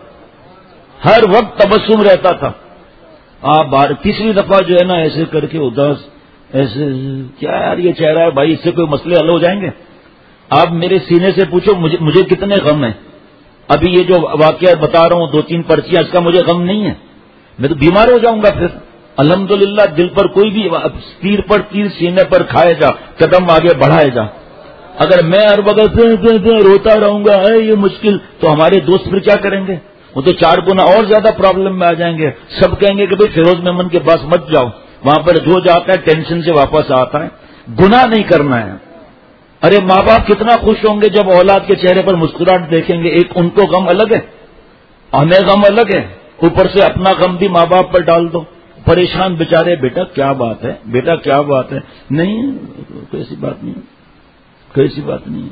ہر وقت تبسم رہتا تھا. آپ تیسری دفعہ جو ہے نا ایسے کر کے اداس، ایسے کیا یار یہ چہرہ ہے بھائی، اس سے کوئی مسئلے حل ہو جائیں گے؟ آپ میرے سینے سے پوچھو مجھے کتنے غم ہیں. ابھی یہ جو واقعہ بتا رہا ہوں 2-3 پرچیاں، اس کا مجھے غم نہیں ہے، میں تو بیمار ہو جاؤں گا پھر. الحمدللہ دل پر کوئی بھی تیر پر تیر سینے پر کھائے جا، قدم آگے بڑھائے جا. اگر میں ہر وقت روتا رہوں گا یہ مشکل، تو ہمارے دوست پھر کیا کریں گے؟ وہ تو 4 گنا اور زیادہ پرابلم میں آ جائیں گے. سب کہیں گے کہ بھئی فیروز میمن کے پاس مت جاؤ، وہاں پر جو جاتا ہے ٹینشن سے واپس آتا ہے. گناہ نہیں کرنا ہے. ارے ماں باپ کتنا خوش ہوں گے جب اولاد کے چہرے پر مسکراہٹ دیکھیں گے. ایک ان کو غم الگ ہے، ہمیں غم الگ ہے، اوپر سے اپنا غم بھی ماں باپ پر ڈال دو. پریشان بیچارے، بیٹا کیا بات ہے، بیٹا کیا بات ہے؟ نہیں کوئی ایسی بات نہیں، کوئی ایسی بات نہیں.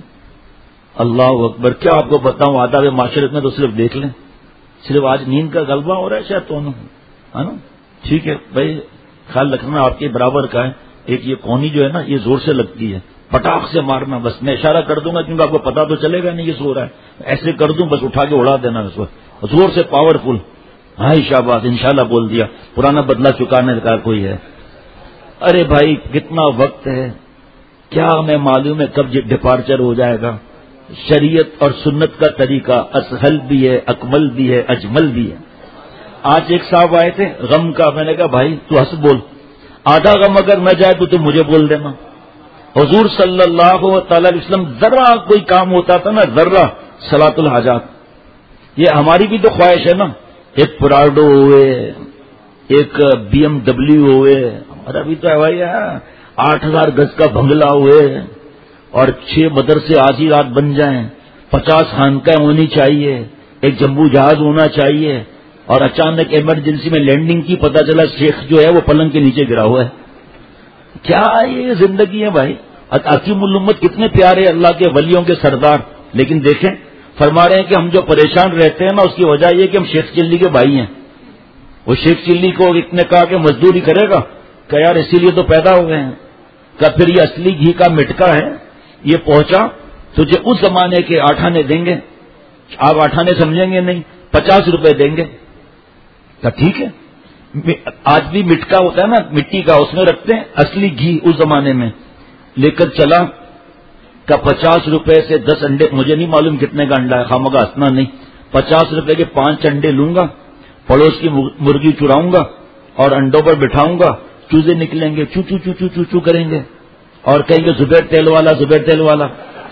اللہ اکبر. کیا آپ کو بتاؤں، آداب معاشرت میں تو صرف دیکھ لیں، صرف آج نیند کا غلبہ ہو رہا ہے شاید تو ہے نا. ٹھیک ہے بھائی، خیال رکھنا آپ کے برابر کا ہے. ایک یہ کونی جو ہے نا یہ زور سے لگتی ہے، پٹاخ سے مارنا. بس میں اشارہ کر دوں گا کیونکہ آپ کو پتا تو چلے گا نہیں یہ سو رہا ہے. ایسے کر دوں بس اٹھا کے اڑا دینا اس وقت زور سے، پاورفل. ہاں شاباش، انشاءاللہ بول دیا. پرانا بدلہ چکانے کا کوئی ہے. ارے بھائی کتنا وقت ہے، کیا ہمیں معلوم ہے کب ڈپارچر ہو جائے گا. شریعت اور سنت کا طریقہ اسہل بھی ہے، اکمل بھی ہے، اجمل بھی ہے. آج ایک صاحب آئے تھے غم کا، میں نے کہا بھائی تو ہنس بول، آدھا غم اگر نہ جائے تو تم مجھے بول دینا. حضور صلی اللہ تعالی علیہ وسلم ذرا کوئی کام ہوتا تھا نا، ذرا صلاۃ الحاجات. یہ ہماری بھی تو خواہش ہے نا، ایک پراڈو ہوئے، ایک BMW ہوئے، ہمارا بھی تو ہے بھائی 8,000 گز کا بنگلہ ہوئے اور 6 مدرسے آج ہی رات بن جائیں، 50 خانقاہیں ہونی چاہیے، ایک جمبو جہاز ہونا چاہیے. اور اچانک ایمرجنسی میں لینڈنگ کی، پتہ چلا شیخ جو ہے وہ پلنگ کے نیچے گرا ہوا ہے. کیا یہ زندگی ہے بھائی؟ حکیم الامت کتنے پیارے اللہ کے ولیوں کے سردار، لیکن دیکھیں فرما رہے ہیں کہ ہم جو پریشان رہتے ہیں نا اس کی وجہ یہ کہ ہم شیخ چلی کے بھائی ہیں. وہ شیخ چلی کو اتنے کہا کہ مزدوری کرے گا، کہ یار اسی لیے تو پیدا ہو گئے ہیں. کہ پھر یہ اصلی گھی کا مٹکا ہے، یہ پہنچا تجھے اس زمانے کے آٹھانے دیں گے، آپ آٹھانے سمجھیں گے نہیں، 50 روپے دیں گے. کہ ٹھیک ہے. آج بھی مٹکا ہوتا ہے نا مٹی کا، اس میں رکھتے ہیں اصلی گھی اس زمانے میں. لے کر چلا کہ 50 روپے سے 10 انڈے، مجھے نہیں معلوم کتنے کا انڈا ہے، خامخواہ ہنسنا نہیں، 50 روپے کے 5 انڈے لوں گا، پڑوس کی مرغی چراؤں گا اور انڈوں پر بٹھاؤں گا، چوزے نکلیں گے، چو چو چو چو چو چو کریں گے اور کہیں گے زبیر تیل والا زبیر تیل والا.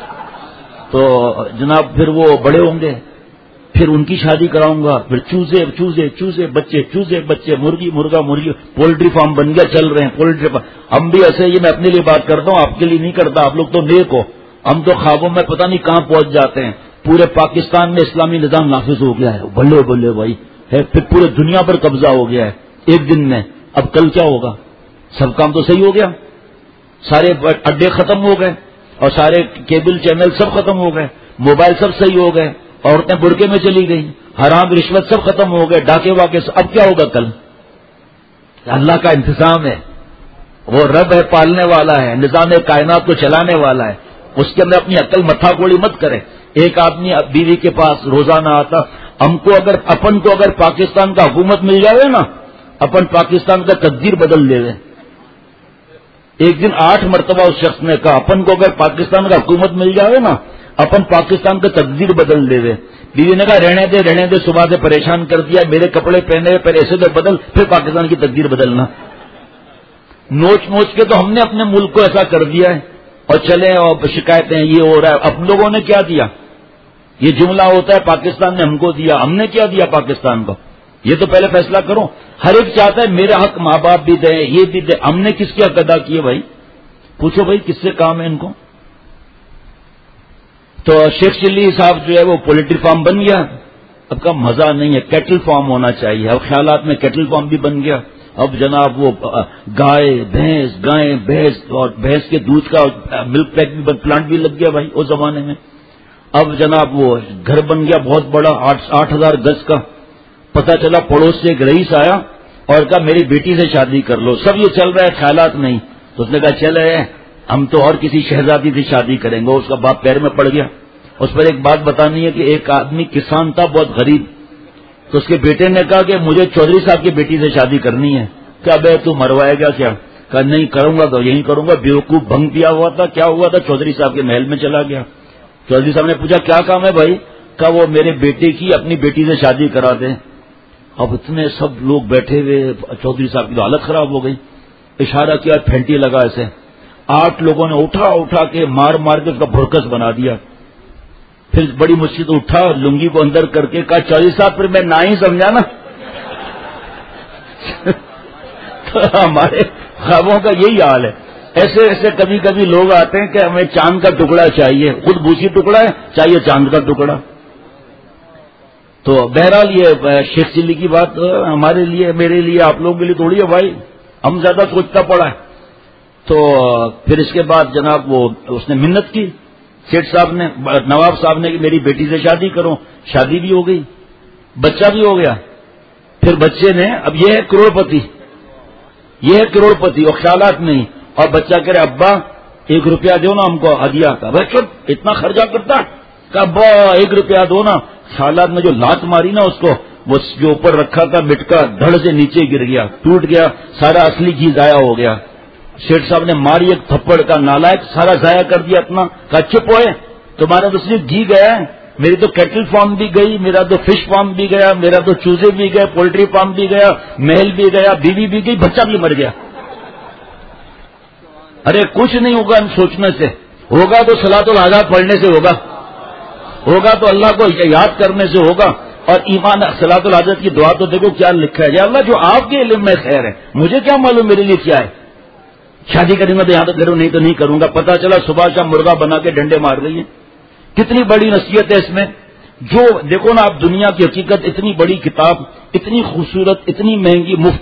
تو جناب پھر وہ بڑے ہوں گے، پھر ان کی شادی کراؤں گا، پھر چوزے چوزے چوزے بچے، چوزے بچے، مرغی مرغا مرغی، پولٹری فارم بن گیا، چل رہے ہیں پولٹری فارم. ہم بھی ایسے ہی، میں اپنے لیے بات کرتا ہوں، آپ کے لیے نہیں کرتا، آپ لوگ تو نیک ہو. ہم تو خوابوں میں پتہ نہیں کہاں پہنچ جاتے ہیں. پورے پاکستان میں اسلامی نظام نافذ ہو گیا ہے، بلے بلے بھائی ہے، پھر پورے دنیا پر قبضہ ہو گیا ہے ایک دن میں. اب کل کیا ہوگا؟ سب کام تو صحیح ہو گیا، سارے اڈے ختم ہو گئے اور سارے کیبل چینل سب ختم ہو گئے، موبائل سب صحیح ہو گئے، عورتیں برقعے میں چلی گئی، حرام رشوت سب ختم ہو گئے، ڈاکے واقع. اب کیا ہوگا کل؟ اللہ کا انتظام ہے، وہ رب ہے، پالنے والا ہے، نظام کائنات کو چلانے والا ہے. اس کے اندر اپنی عقل متھا کوڑی مت کرے. ایک آدمی بیوی کے پاس روزانہ آتا، ہم کو اگر پاکستان کا حکومت مل جائے نا، اپن پاکستان کا تقدیر بدل دے. ایک دن 8 مرتبہ اس شخص نے کہا اپن کو اگر پاکستان کا حکومت مل جائے نا، اپن پاکستان کا تقدیر بدل دے. بیوی نے کہا رہنے دے، صبح سے پریشان کر دیا، میرے کپڑے پہنے پھر ایسے تو بدل، پھر پاکستان کی تقدیر بدلنا. نوچ کے تو ہم نے اپنے ملک کو ایسا کر دیا ہے اور چلے اور شکایتیں یہ ہو رہا ہے. اب لوگوں نے کیا دیا؟ یہ جملہ ہوتا ہے پاکستان نے ہم کو دیا، ہم نے کیا دیا پاکستان کو؟ یہ تو پہلے فیصلہ کرو. ہر ایک چاہتا ہے میرا حق ماں باپ بھی دیں، یہ بھی دیں. ہم نے کس کی حق ادا کیے بھائی؟ پوچھو بھائی کس سے کام ہے ان کو؟ تو شیخ چلی صاحب جو ہے وہ پولٹری فارم بن گیا. اب کا مزہ نہیں ہے، کیٹل فارم ہونا چاہیے. اب خیالات میں کیٹل فارم بھی بن گیا. اب جناب وہ گائے بھینس اور بھینس کے دودھ کا ملک پیک بھی پلانٹ بھی لگ گیا بھائی اس زمانے میں. اب جناب وہ گھر بن گیا بہت بڑا 8,000 گز کا. پتہ چلا پڑوس سے ایک رئیس آیا اور کہا میری بیٹی سے شادی کر لو. سب یہ چل رہا ہے، خیالات نہیں. تو اس نے کہا چلے ہم تو اور کسی شہزادی سے شادی کریں گے. اس کا باپ پیر میں پڑ گیا. اس پر ایک بات بتانی ہے کہ ایک آدمی کسان تھا بہت غریب، تو اس کے بیٹے نے کہا کہ مجھے چودھری صاحب کی بیٹی سے شادی کرنی ہے. کیا بے تو مروائے گا کیا؟ کہا نہیں کروں گا تو یہی کروں گا. بیوقوف بھنگ پیا ہوا تھا. کیا ہوا تھا؟ چودھری صاحب کے محل میں چلا گیا. چودھری صاحب نے پوچھا کیا کام ہے بھائی؟ کہا وہ میرے بیٹے کی اپنی بیٹی سے شادی کرا دیں. اب اتنے سب لوگ بیٹھے ہوئے، چودھری صاحب کی تو حالت خراب ہو گئی. اشارہ کیا، پھینٹی لگا ایسے. 8 لوگوں نے اٹھا کے مار کے اس کا بھرکس بنا دیا. پھر بڑی مشکل اٹھا، لنگی کو اندر کر کے کہا چودھری صاحب پھر میں نہ ہی سمجھا نا. تو ہمارے خوابوں کا یہی حال ہے. ایسے کبھی لوگ آتے ہیں کہ ہمیں چاند کا ٹکڑا چاہیے، خود بوسی ٹکڑا ہے، چاہیے چاند کا ٹکڑا. تو بہرحال یہ شیخ چلی کی بات ہمارے لیے، میرے لیے، آپ لوگوں کے لیے تھوڑی ہے بھائی، ہم زیادہ سوچتا پڑا ہے. تو پھر اس کے بعد جناب وہ اس نے منت کی سیٹھ صاحب نے، نواب صاحب نے کہ میری بیٹی سے شادی کرو. شادی بھی ہو گئی، بچہ بھی ہو گیا. پھر بچے نے، اب یہ ہے کروڑ پتی اور خیالات نہیں. اور بچہ کہہ رہے ابا 1 روپیہ دو نا ہم کو ہدیہ کا. بھائی چپ، اتنا خرچہ کرتا؟ کہ ابا 1 روپیہ دو نا. خیالات میں جو لات ماری نا اس کو، وہ جو اوپر رکھا تھا مٹکا دھڑ سے نیچے گر گیا، ٹوٹ گیا، سارا اصلی گھی ضائع ہو گیا. شیخ صاحب نے ماری ایک تھپڑ کا، نالائق، سارا ضائع کر دیا اپنا. کہا چپ ہوئے، تمہارا تو صرف گھی گیا ہے میری تو کیٹل فارم بھی گئی، میرا تو فش فارم بھی گیا، میرا تو چوزے بھی گئے، پولٹری فارم بھی گیا، محل بھی گیا، بیوی بھی گئی، بچہ بھی مر گیا۔ ارے کچھ نہیں ہوگا ان سوچنے سے، ہوگا تو صلاۃ الحاجات پڑھنے سے ہوگا، ہوگا تو اللہ کو یاد کرنے سے ہوگا۔ اور ایمان صلاۃ الحاجت کی دعا تو دیکھو کیا لکھا ہے، یا اللہ جو آپ کے علم میں خیر ہے، مجھے کیا معلوم میرے لیے کیا ہے، شادی کریں گا تو یہاں تک کروں، نہیں تو نہیں کروں گا، پتہ چلا صبح شام مرغا بنا کے ڈنڈے مار رہی ہے۔ کتنی بڑی نصیحت ہے اس میں، جو دیکھو نا آپ دنیا کی حقیقت، اتنی بڑی کتاب، اتنی خوبصورت، اتنی مہنگی، مفت،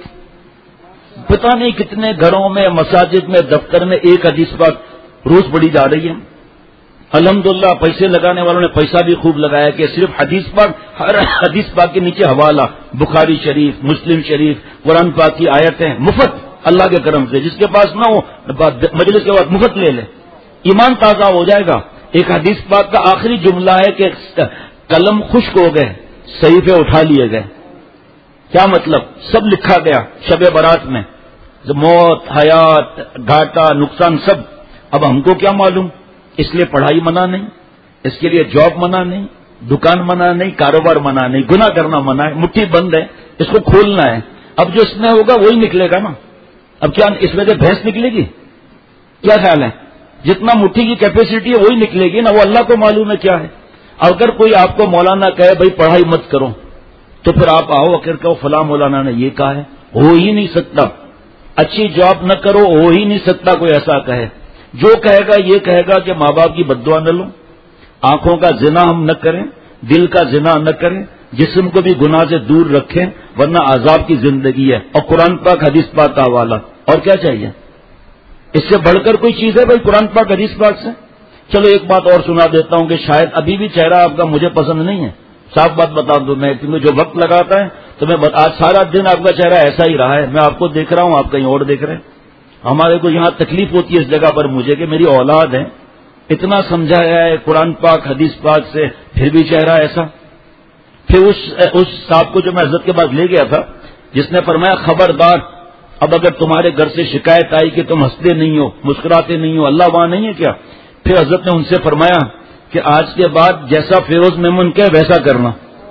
پتہ نہیں کتنے گھروں میں، مساجد میں، دفتر میں ایک حدیث پاک روز پڑھی جا رہی ہے۔ الحمدللہ پیسے لگانے والوں نے پیسہ بھی خوب لگایا کہ صرف حدیث پاک، ہر حدیث پاک کے نیچے حوالہ، بخاری شریف، مسلم شریف، قرآن پاک کی آیتیں مفت اللہ کے کرم سے، جس کے پاس نہ ہو مجلس کے بعد مفت لے لے، ایمان تازہ ہو جائے گا۔ ایک حدیث پاک کا آخری جملہ ہے کہ قلم خشک ہو گئے، صحیفے اٹھا لیے گئے۔ کیا مطلب؟ سب لکھا گیا شب برات میں، موت، حیات، گھاٹا، نقصان سب۔ اب ہم کو کیا معلوم، اس لیے پڑھائی منع نہیں، اس کے لیے جاب منع نہیں، دکان منع نہیں، کاروبار منع نہیں، گناہ کرنا منع ہے، مٹھی بند ہے، اس کو کھولنا ہے۔ اب جو اس میں ہوگا وہی نکلے گا نا۔ اب کیا اس میں سے بھینس نکلے گی؟ کیا خیال ہے؟ جتنا مٹھی کی کیپیسٹی ہے وہی نکلے گی نا، وہ اللہ کو معلوم ہے کیا ہے۔ اگر کوئی آپ کو مولانا کہے بھائی پڑھائی مت کرو، تو پھر آپ آؤ اگر کہو فلاں مولانا نے یہ کہا ہے، ہو ہی نہیں سکتا۔ اچھی جاب نہ کرو، ہو ہی نہیں سکتا کوئی ایسا کہے۔ جو کہے گا یہ کہے گا کہ ماں باپ کی بددعا نہ لو، آنکھوں کا زنا ہم نہ کریں، دل کا زنا نہ کریں، جسم کو بھی گناہ سے دور رکھیں ورنہ عذاب کی زندگی ہے، اور قرآن پاک حدیث پاک کا حوالہ۔ اور کیا چاہیے؟ اس سے بڑھ کر کوئی چیز ہے بھائی قرآن پاک حدیث پاک سے؟ چلو ایک بات اور سنا دیتا ہوں کہ شاید ابھی بھی چہرہ آپ کا مجھے پسند نہیں ہے، صاف بات بتا دوں میں، کیونکہ جو وقت لگاتا ہے تو میں آج سارا دن آپ کا چہرہ ایسا ہی رہا ہے، میں آپ کو دیکھ رہا ہوں، آپ کہیں اور دیکھ رہے ہیں۔ ہمارے کو یہاں تکلیف ہوتی ہے اس جگہ پر مجھے کہ میری اولاد ہے، اتنا سمجھایا ہے قرآن پاک حدیث پاک سے، پھر بھی چہرہ ایسا۔ پھر اس صاحب کو جو میں حضرت کے بعد لے گیا تھا، جس نے فرمایا خبردار، اب اگر تمہارے گھر سے شکایت آئی کہ تم ہنستے نہیں ہو، مسکراتے نہیں ہو، اللہ وہاں نہیں ہے کیا؟ پھر حضرت نے ان سے فرمایا کہ آج کے بعد جیسا فیروز میمن کہے ویسا کرنا۔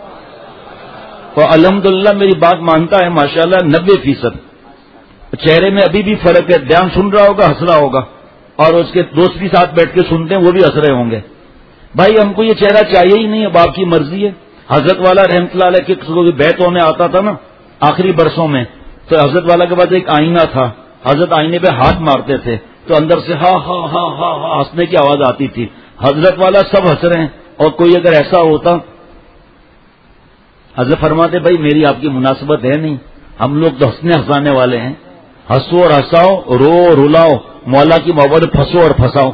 اور الحمدللہ میری بات مانتا ہے ماشاءاللہ 90%۔ چہرے میں ابھی بھی فرق ہے، دھیان سن رہا ہوگا، ہنس رہا ہوگا، اور اس کے دوست بھی ساتھ بیٹھ کے سنتے ہیں، وہ بھی ہنس رہے ہوں گے۔ بھائی ہم کو یہ چہرہ چاہیے ہی نہیں ہے، باپ کی مرضی ہے۔ حضرت والا رحمۃ اللہ علیہ کے بیعت ہونے آتا تھا نا آخری برسوں میں، تو حضرت والا کے پاس ایک آئینہ تھا، حضرت آئینے پہ ہاتھ مارتے تھے تو اندر سے ہاں ہاں ہاں ہاں ہاں ہنسنے کی آواز آتی تھی۔ حضرت والا سب ہنس رہے ہیں، اور کوئی اگر ایسا ہوتا، حضرت فرماتے بھائی میری آپ کی مناسبت ہے نہیں، ہم لوگ تو ہنسنے ہنسانے والے ہیں، ہنسو اور ہنساؤ، رو رلاؤ، مولا کی محبت پھنسو اور پھنساؤ۔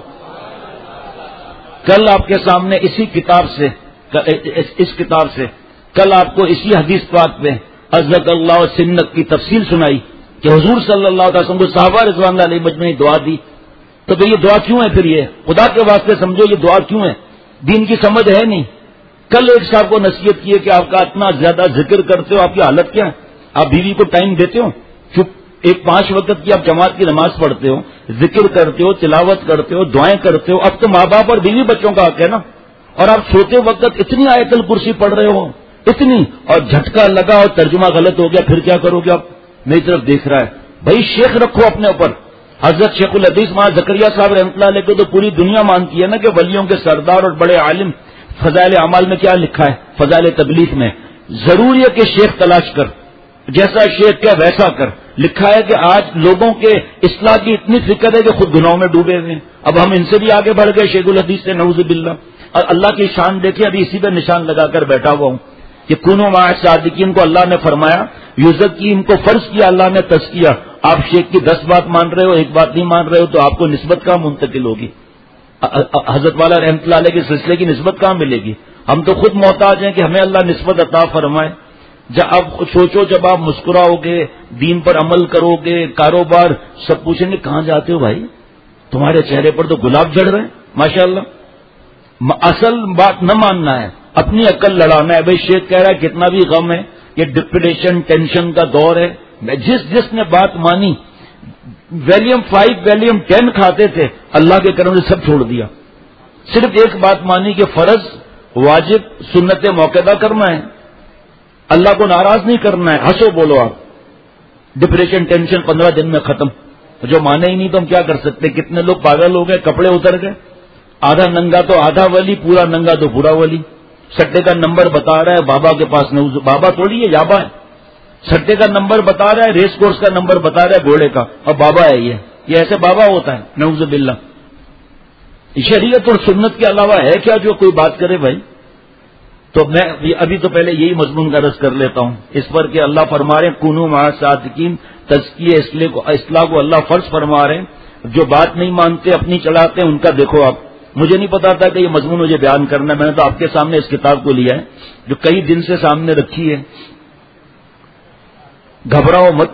کل آپ کے سامنے اسی کتاب سے، اس کتاب سے کل آپ کو اسی حدیث پاک پہ عزت اللہ سنت کی تفصیل سنائی کہ حضور صلی اللہ علیہ وسلم کو صحابہ رضوان اللہ علیہ مجمعین دعا دی۔ تو یہ دعا کیوں ہے پھر؟ یہ خدا کے واسطے سمجھو یہ دعا کیوں ہے؟ دین کی سمجھ ہے نہیں۔ کل ایک صاحب کو نصیحت کی ہے کہ آپ کا اتنا زیادہ ذکر کرتے ہو، آپ کی حالت کیا ہے؟ آپ بیوی کو ٹائم دیتے ہو؟ چپ، ایک 5 وقت کی آپ جماعت کی نماز پڑھتے ہو، ذکر کرتے ہو، تلاوت کرتے ہو، دعائیں کرتے ہو، اب تو ماں باپ اور بیوی بچوں کا حق ہے نا۔ اور آپ سوتے وقت اتنی آیت الکرسی پڑھ رہے ہو، اتنی، اور جھٹکا لگا اور ترجمہ غلط ہو گیا، پھر کیا کرو گے؟ آپ میری طرف دیکھ رہا ہے، بھائی شیخ رکھو اپنے اوپر۔ حضرت شیخ الحدیث مولانا زکریا صاحب رحمۃ اللہ علیہ کو تو پوری دنیا مانتی ہے نا کہ ولیوں کے سردار اور بڑے عالم۔ فضائل اعمال میں کیا لکھا ہے؟ فضائل تبلیغ میں ضروری ہے کہ شیخ تلاش کر، جیسا شیخ کیا ویسا کر۔ لکھا ہے کہ آج لوگوں کے اصلاح کی اتنی فکر ہے کہ خود گناہوں میں ڈوبے ہوئے ہیں، اب ہم ان سے بھی آگے بڑھ گئے شیخ الحدیث سے، نعوذ باللہ۔ اور اللہ کی شان دیکھیں، ابھی اسی پہ نشان لگا کر بیٹھا ہوا ہوں کہ کنو مع الصادقین کو اللہ نے فرمایا، یزکیم کو فرض کیا اللہ نے تزکیہ۔ آپ شیخ کی 10 بات مان رہے ہو، ایک بات نہیں مان رہے ہو، تو آپ کو نسبت کہاں منتقل ہوگی؟ حضرت والا رحمۃ اللہ علیہ کے سلسلے کی نسبت کہاں ملے گی؟ ہم تو خود محتاج ہیں کہ ہمیں اللہ نسبت عطا فرمائے۔ اب سوچو، جب آپ مسکراؤ گے، دین پر عمل کرو گے، کاروبار، سب پوچھیں گے کہاں جاتے ہو بھائی؟ تمہارے چہرے پر تو گلاب جڑ رہے ہیں ماشاءاللہ۔ اصل بات نہ ماننا ہے، اپنی عقل لڑانا ہے۔ بھائی شیخ کہہ رہا ہے کتنا بھی غم ہے، یہ ڈپریشن ٹینشن کا دور ہے۔ جس نے بات مانی، ویلیم 5 ویلیم 10 کھاتے تھے، اللہ کے کرم سے سب چھوڑ دیا۔ صرف ایک بات مانی کہ فرض واجب سنت موقعہ کرنا ہے، اللہ کو ناراض نہیں کرنا ہے. ہنسو بولو آپ، ڈپریشن ٹینشن 15 دن میں ختم. جو مانے ہی نہیں تو ہم کیا کر سکتے؟ کتنے لوگ پاگل ہو گئے، کپڑے اتر گئے، آدھا ننگا تو آدھا ولی، پورا ننگا تو پورا ولی. سٹے کا نمبر بتا رہا ہے بابا کے پاس، بابا تھوڑی ہے، یابا ہے. سٹے کا نمبر بتا رہا ہے، ریس کورس کا نمبر بتا رہا ہے گھوڑے کا، اور بابا ہے یہ ایسے بابا ہوتا ہے، نعوذ باللہ. شریعت اور سنت کے علاوہ ہے کیا جو کوئی بات کرے بھائی؟ تو میں ابھی تو پہلے یہی مضمون کا رس کر لیتا ہوں اس پر کہ اللہ فرما رہے ہیں کونوا مع الصادقین، تزکیہ اصلاح کو اللہ فرض فرما رہے ہیں. جو بات نہیں مانتے اپنی چلاتے ہیں ان کا دیکھو آپ. مجھے نہیں پتا تھا کہ یہ مضمون مجھے بیان کرنا ہے، میں نے تو آپ کے سامنے اس کتاب کو لیا ہے جو کئی دن سے سامنے رکھی ہے. گھبراؤ مت،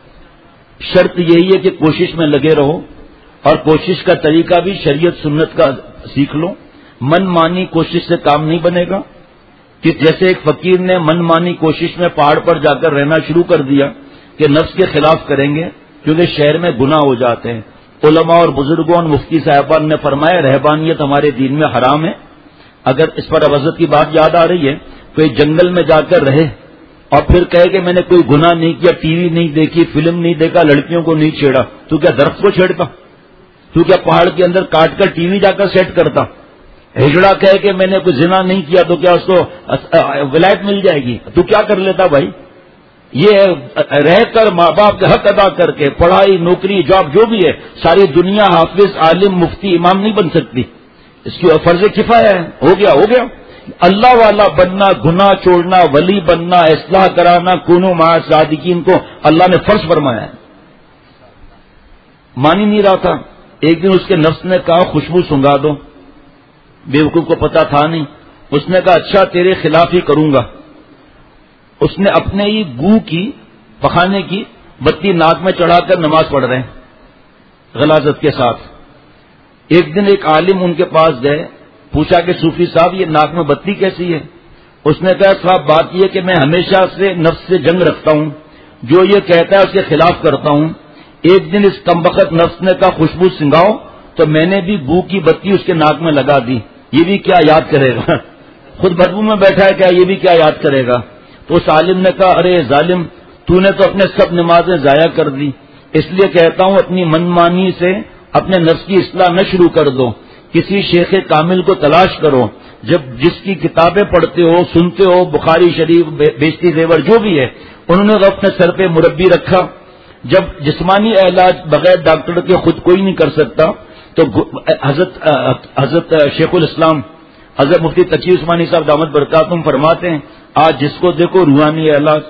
شرط یہی ہے کہ کوشش میں لگے رہو، اور کوشش کا طریقہ بھی شریعت سنت کا سیکھ لو. من مانی کوشش سے کام نہیں بنے گا، کہ جیسے ایک فقیر نے من مانی کوشش میں پہاڑ پر جا کر رہنا شروع کر دیا کہ نفس کے خلاف کریں گے کیونکہ شہر میں گناہ ہو جاتے ہیں. علماء اور بزرگوں اور مفتی صاحبان نے فرمایا رہبانیت ہمارے دین میں حرام ہے. اگر اس پر حضرت کی بات یاد آ رہی ہے، کوئی جنگل میں جا کر رہے اور پھر کہے کہ میں نے کوئی گناہ نہیں کیا، ٹی وی نہیں دیکھی، فلم نہیں دیکھا، لڑکیوں کو نہیں چھیڑا، تو کیا درخت کو چھیڑتا؟ تو کیا پہاڑ کے اندر کاٹ کر ٹی وی جا کر سیٹ کرتا؟ ہجڑا کہے کہ میں نے کوئی زنا نہیں کیا تو کیا اس کو ولایت مل جائے گی؟ تو کیا کر لیتا بھائی؟ یہ رہ کر ماں باپ کے حق ادا کر کے پڑھائی نوکری جاب جو بھی ہے، ساری دنیا حافظ عالم مفتی امام نہیں بن سکتی. اس کی فرض کفایہ ہے. ہو گیا اللہ والا بننا، گناہ چھوڑنا، ولی بننا، اصلاح کرانا، کونوا مع الصادقین کو اللہ نے فرض فرمایا ہے. مان ہی نہیں رہا تھا. ایک دن اس کے نفس نے کہا خوشبو سنگا دو. بیوقوف کو پتا تھا نہیں. اس نے کہا اچھا تیرے خلاف ہی کروں گا. اس نے اپنے ہی گو کی پخانے کی بتی ناک میں چڑھا کر نماز پڑھ رہے ہیں غلاظت کے ساتھ. ایک دن ایک عالم ان کے پاس گئے، پوچھا کہ صوفی صاحب یہ ناک میں بتی کیسی ہے؟ اس نے کہا صاحب بات یہ کہ میں ہمیشہ سے نفس سے جنگ رکھتا ہوں، جو یہ کہتا ہے اس کے خلاف کرتا ہوں. ایک دن اس کمبخت نفس نے کہا خوشبو سنگاؤ، تو میں نے بھی بو کی بتی اس کے ناک میں لگا دی. یہ بھی کیا یاد کرے گا؟ خود بدبو میں بیٹھا ہے، کیا یہ بھی کیا یاد کرے گا؟ تو اس عالم نے کہا ارے ظالم، تو نے تو اپنے سب نمازیں ضائع کر دی. اس لیے کہتا ہوں اپنی من مانی سے اپنے نفس کی اصلاح نہ شروع کر دو. کسی شیخ کامل کو تلاش کرو، جس کی کتابیں پڑھتے ہو سنتے ہو، بخاری شریف بیشتی زیور جو بھی ہے، انہوں نے اپنے سر پہ مربی رکھا. جب جسمانی علاج بغیر ڈاکٹر کے خود کوئی نہیں کر سکتا تو حضرت شیخ الاسلام حضرت مفتی تقی عثمانی صاحب دامت برکاتہم فرماتے ہیں آج جس کو دیکھو روحانی علاج.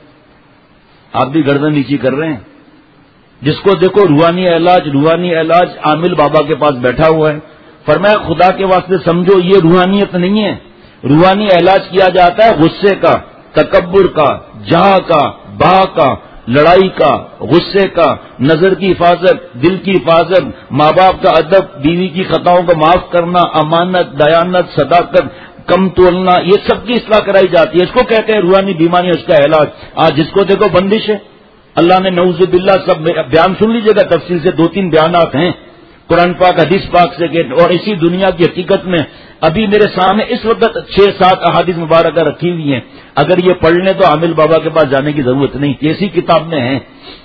آپ بھی گردن نیچی کر رہے ہیں. جس کو دیکھو روحانی علاج عامل بابا کے پاس بیٹھا ہوا ہے. فرمایا خدا کے واسطے سمجھو یہ روحانیت نہیں ہے. روحانی علاج کیا جاتا ہے غصے کا، تکبر کا، جہا کا، با کا، لڑائی کا، غصے کا، نظر کی حفاظت، دل کی حفاظت، ماں باپ کا ادب، بیوی کی خطاؤں کو معاف کرنا، امانت، دیانت، صداقت، کم تولنا، یہ سب کی اصلاح کرائی جاتی ہے. اس کو کہتے ہیں روحانی بیماری، اس کا علاج. آج جس کو دیکھو بندش ہے. اللہ نے نعوذ باللہ سب بیان سن لیجیے گا تفصیل سے، 2-3 بیانات ہیں قرآن پاک حدیث پاک سے کہ اور اسی دنیا کی حقیقت میں ابھی میرے سامنے اس وقت 6-7 احادیث مبارکہ رکھی ہوئی ہیں. اگر یہ پڑھ لیں تو عامل بابا کے پاس جانے کی ضرورت نہیں، ایسی کتاب میں ہیں.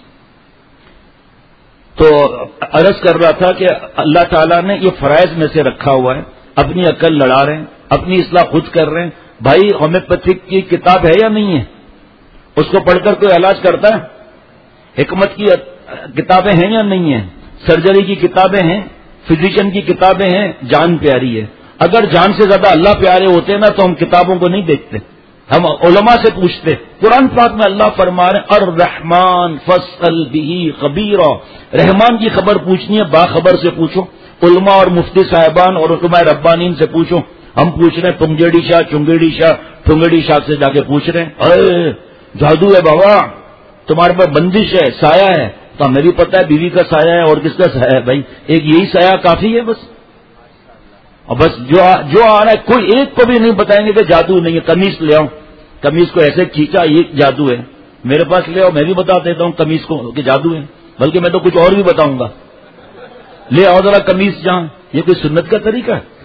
تو عرض کر رہا تھا کہ اللہ تعالیٰ نے یہ فرائض میں سے رکھا ہوا ہے. اپنی عقل لڑا رہے ہیں، اپنی اصلاح خود کر رہے ہیں. بھائی ہومیوپیتھک کی کتاب ہے یا نہیں ہے؟ اس کو پڑھ کر کوئی علاج کرتا ہے؟ حکمت کی کتابیں ہیں یا نہیں ہیں؟ سرجری کی کتابیں ہیں، فزیشین کی کتابیں ہیں. جان پیاری ہے. اگر جان سے زیادہ اللہ پیارے ہوتے نا تو ہم کتابوں کو نہیں دیکھتے، ہم علماء سے پوچھتے. قرآن پاک میں اللہ فرما رہے الرحمن فاسأل به خبیرا، رحمان کی خبر پوچھنی ہے باخبر سے پوچھو. علماء اور مفتی صاحبان اور علماء ربانین سے پوچھو. ہم پوچھ رہے ہیں پنگیڑی شاہ، چنگیڑی شاہ، ٹھنگڑی شاہ سے جا کے پوچھ رہے ہیں ارے جادو ہے بابا، تمہارے پر بندش ہے، سایہ ہے. تو ہمیں بھی پتا ہے بیوی کا سایہ ہے اور کس کا سایہ ہے. بھائی ایک یہی سایہ کافی ہے بس. اور بس جو آ رہا ہے کوئی ایک کو بھی نہیں بتائیں گے کہ جادو نہیں ہے. قمیص لے آؤ، قمیص کو ایسے کھینچا یہ جادو ہے. میرے پاس لے آؤ میں بھی بتا دیتا ہوں قمیص کو کہ جادو ہے. بلکہ میں تو کچھ اور بھی بتاؤں گا. لے آؤ ذرا قمیص جہاں. یہ کوئی سنت کا طریقہ ہے؟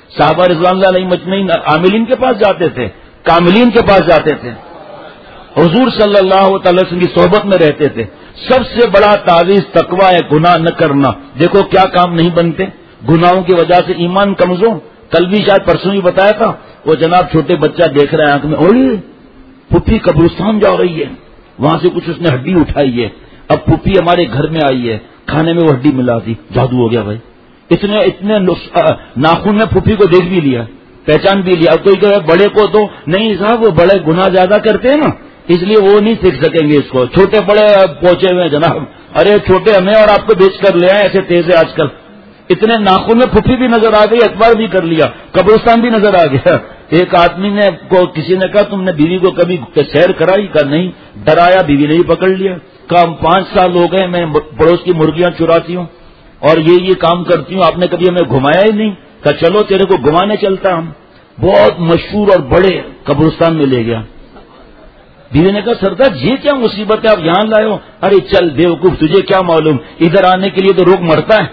صحابہ رضوان اللہ علیہ مجمعین عاملین کے پاس جاتے تھے، کاملین کے پاس جاتے تھے، حضور صلی اللہ تعالی وسلم کی صحبت میں رہتے تھے. سب سے بڑا تعویذ تقوی ہے، گناہ نہ کرنا. دیکھو کیا کام نہیں بنتے، گناہوں کی وجہ سے ایمان کمزور. کل بھی شاید پرسوں ہی بتایا تھا، وہ جناب چھوٹے بچہ دیکھ رہا ہے آنکھ میں، اوئے پھپھی قبرستان جا رہی ہے، وہاں سے کچھ اس نے ہڈی اٹھائی ہے، اب پھپھی ہمارے گھر میں آئی ہے، کھانے میں وہ ہڈی ملا دی، جادو ہو گیا بھائی. اتنے ناخن میں پھپھی کو دیکھ بھی لیا، پہچان بھی لیا. اب کوئی کہ بڑے کو تو نہیں صاحب، وہ بڑے گناہ زیادہ کرتے ہیں نا، اس لیے وہ نہیں سیکھ سکیں گے اس کو. چھوٹے بڑے پہنچے ہوئے جناب، ارے چھوٹے ہمیں اور آپ کو بیچ کر لے آئے، ایسے تیز ہے آج کل. اتنے ناخن میں پھپھی بھی نظر آ گئی، اعتبار بھی کر لیا، قبرستان بھی نظر آ گیا. ایک آدمی نے کسی نے کہا تم نے بیوی کو کبھی سیر کرائی؟ کہا نہیں. ڈرایا، بیوی نے ہی پکڑ لیا. کہا 5 سال ہو گئے میں پڑوس کی مرغیاں چراتی ہوں اور یہ کام کرتی ہوں، آپ نے کبھی ہمیں گھمایا ہی نہیں. کہا چلو تیرے کو گھمانے چلتا ہم. بہت مشہور اور بڑے قبرستان میں لے گیا. بیوی نے کہا سردار یہ کیا مصیبت ہے آپ یہاں لائے ہو؟ ارے چل بیوقوف، تجھے کیا معلوم، ادھر آنے کے لیے تو روگ مرتا ہے،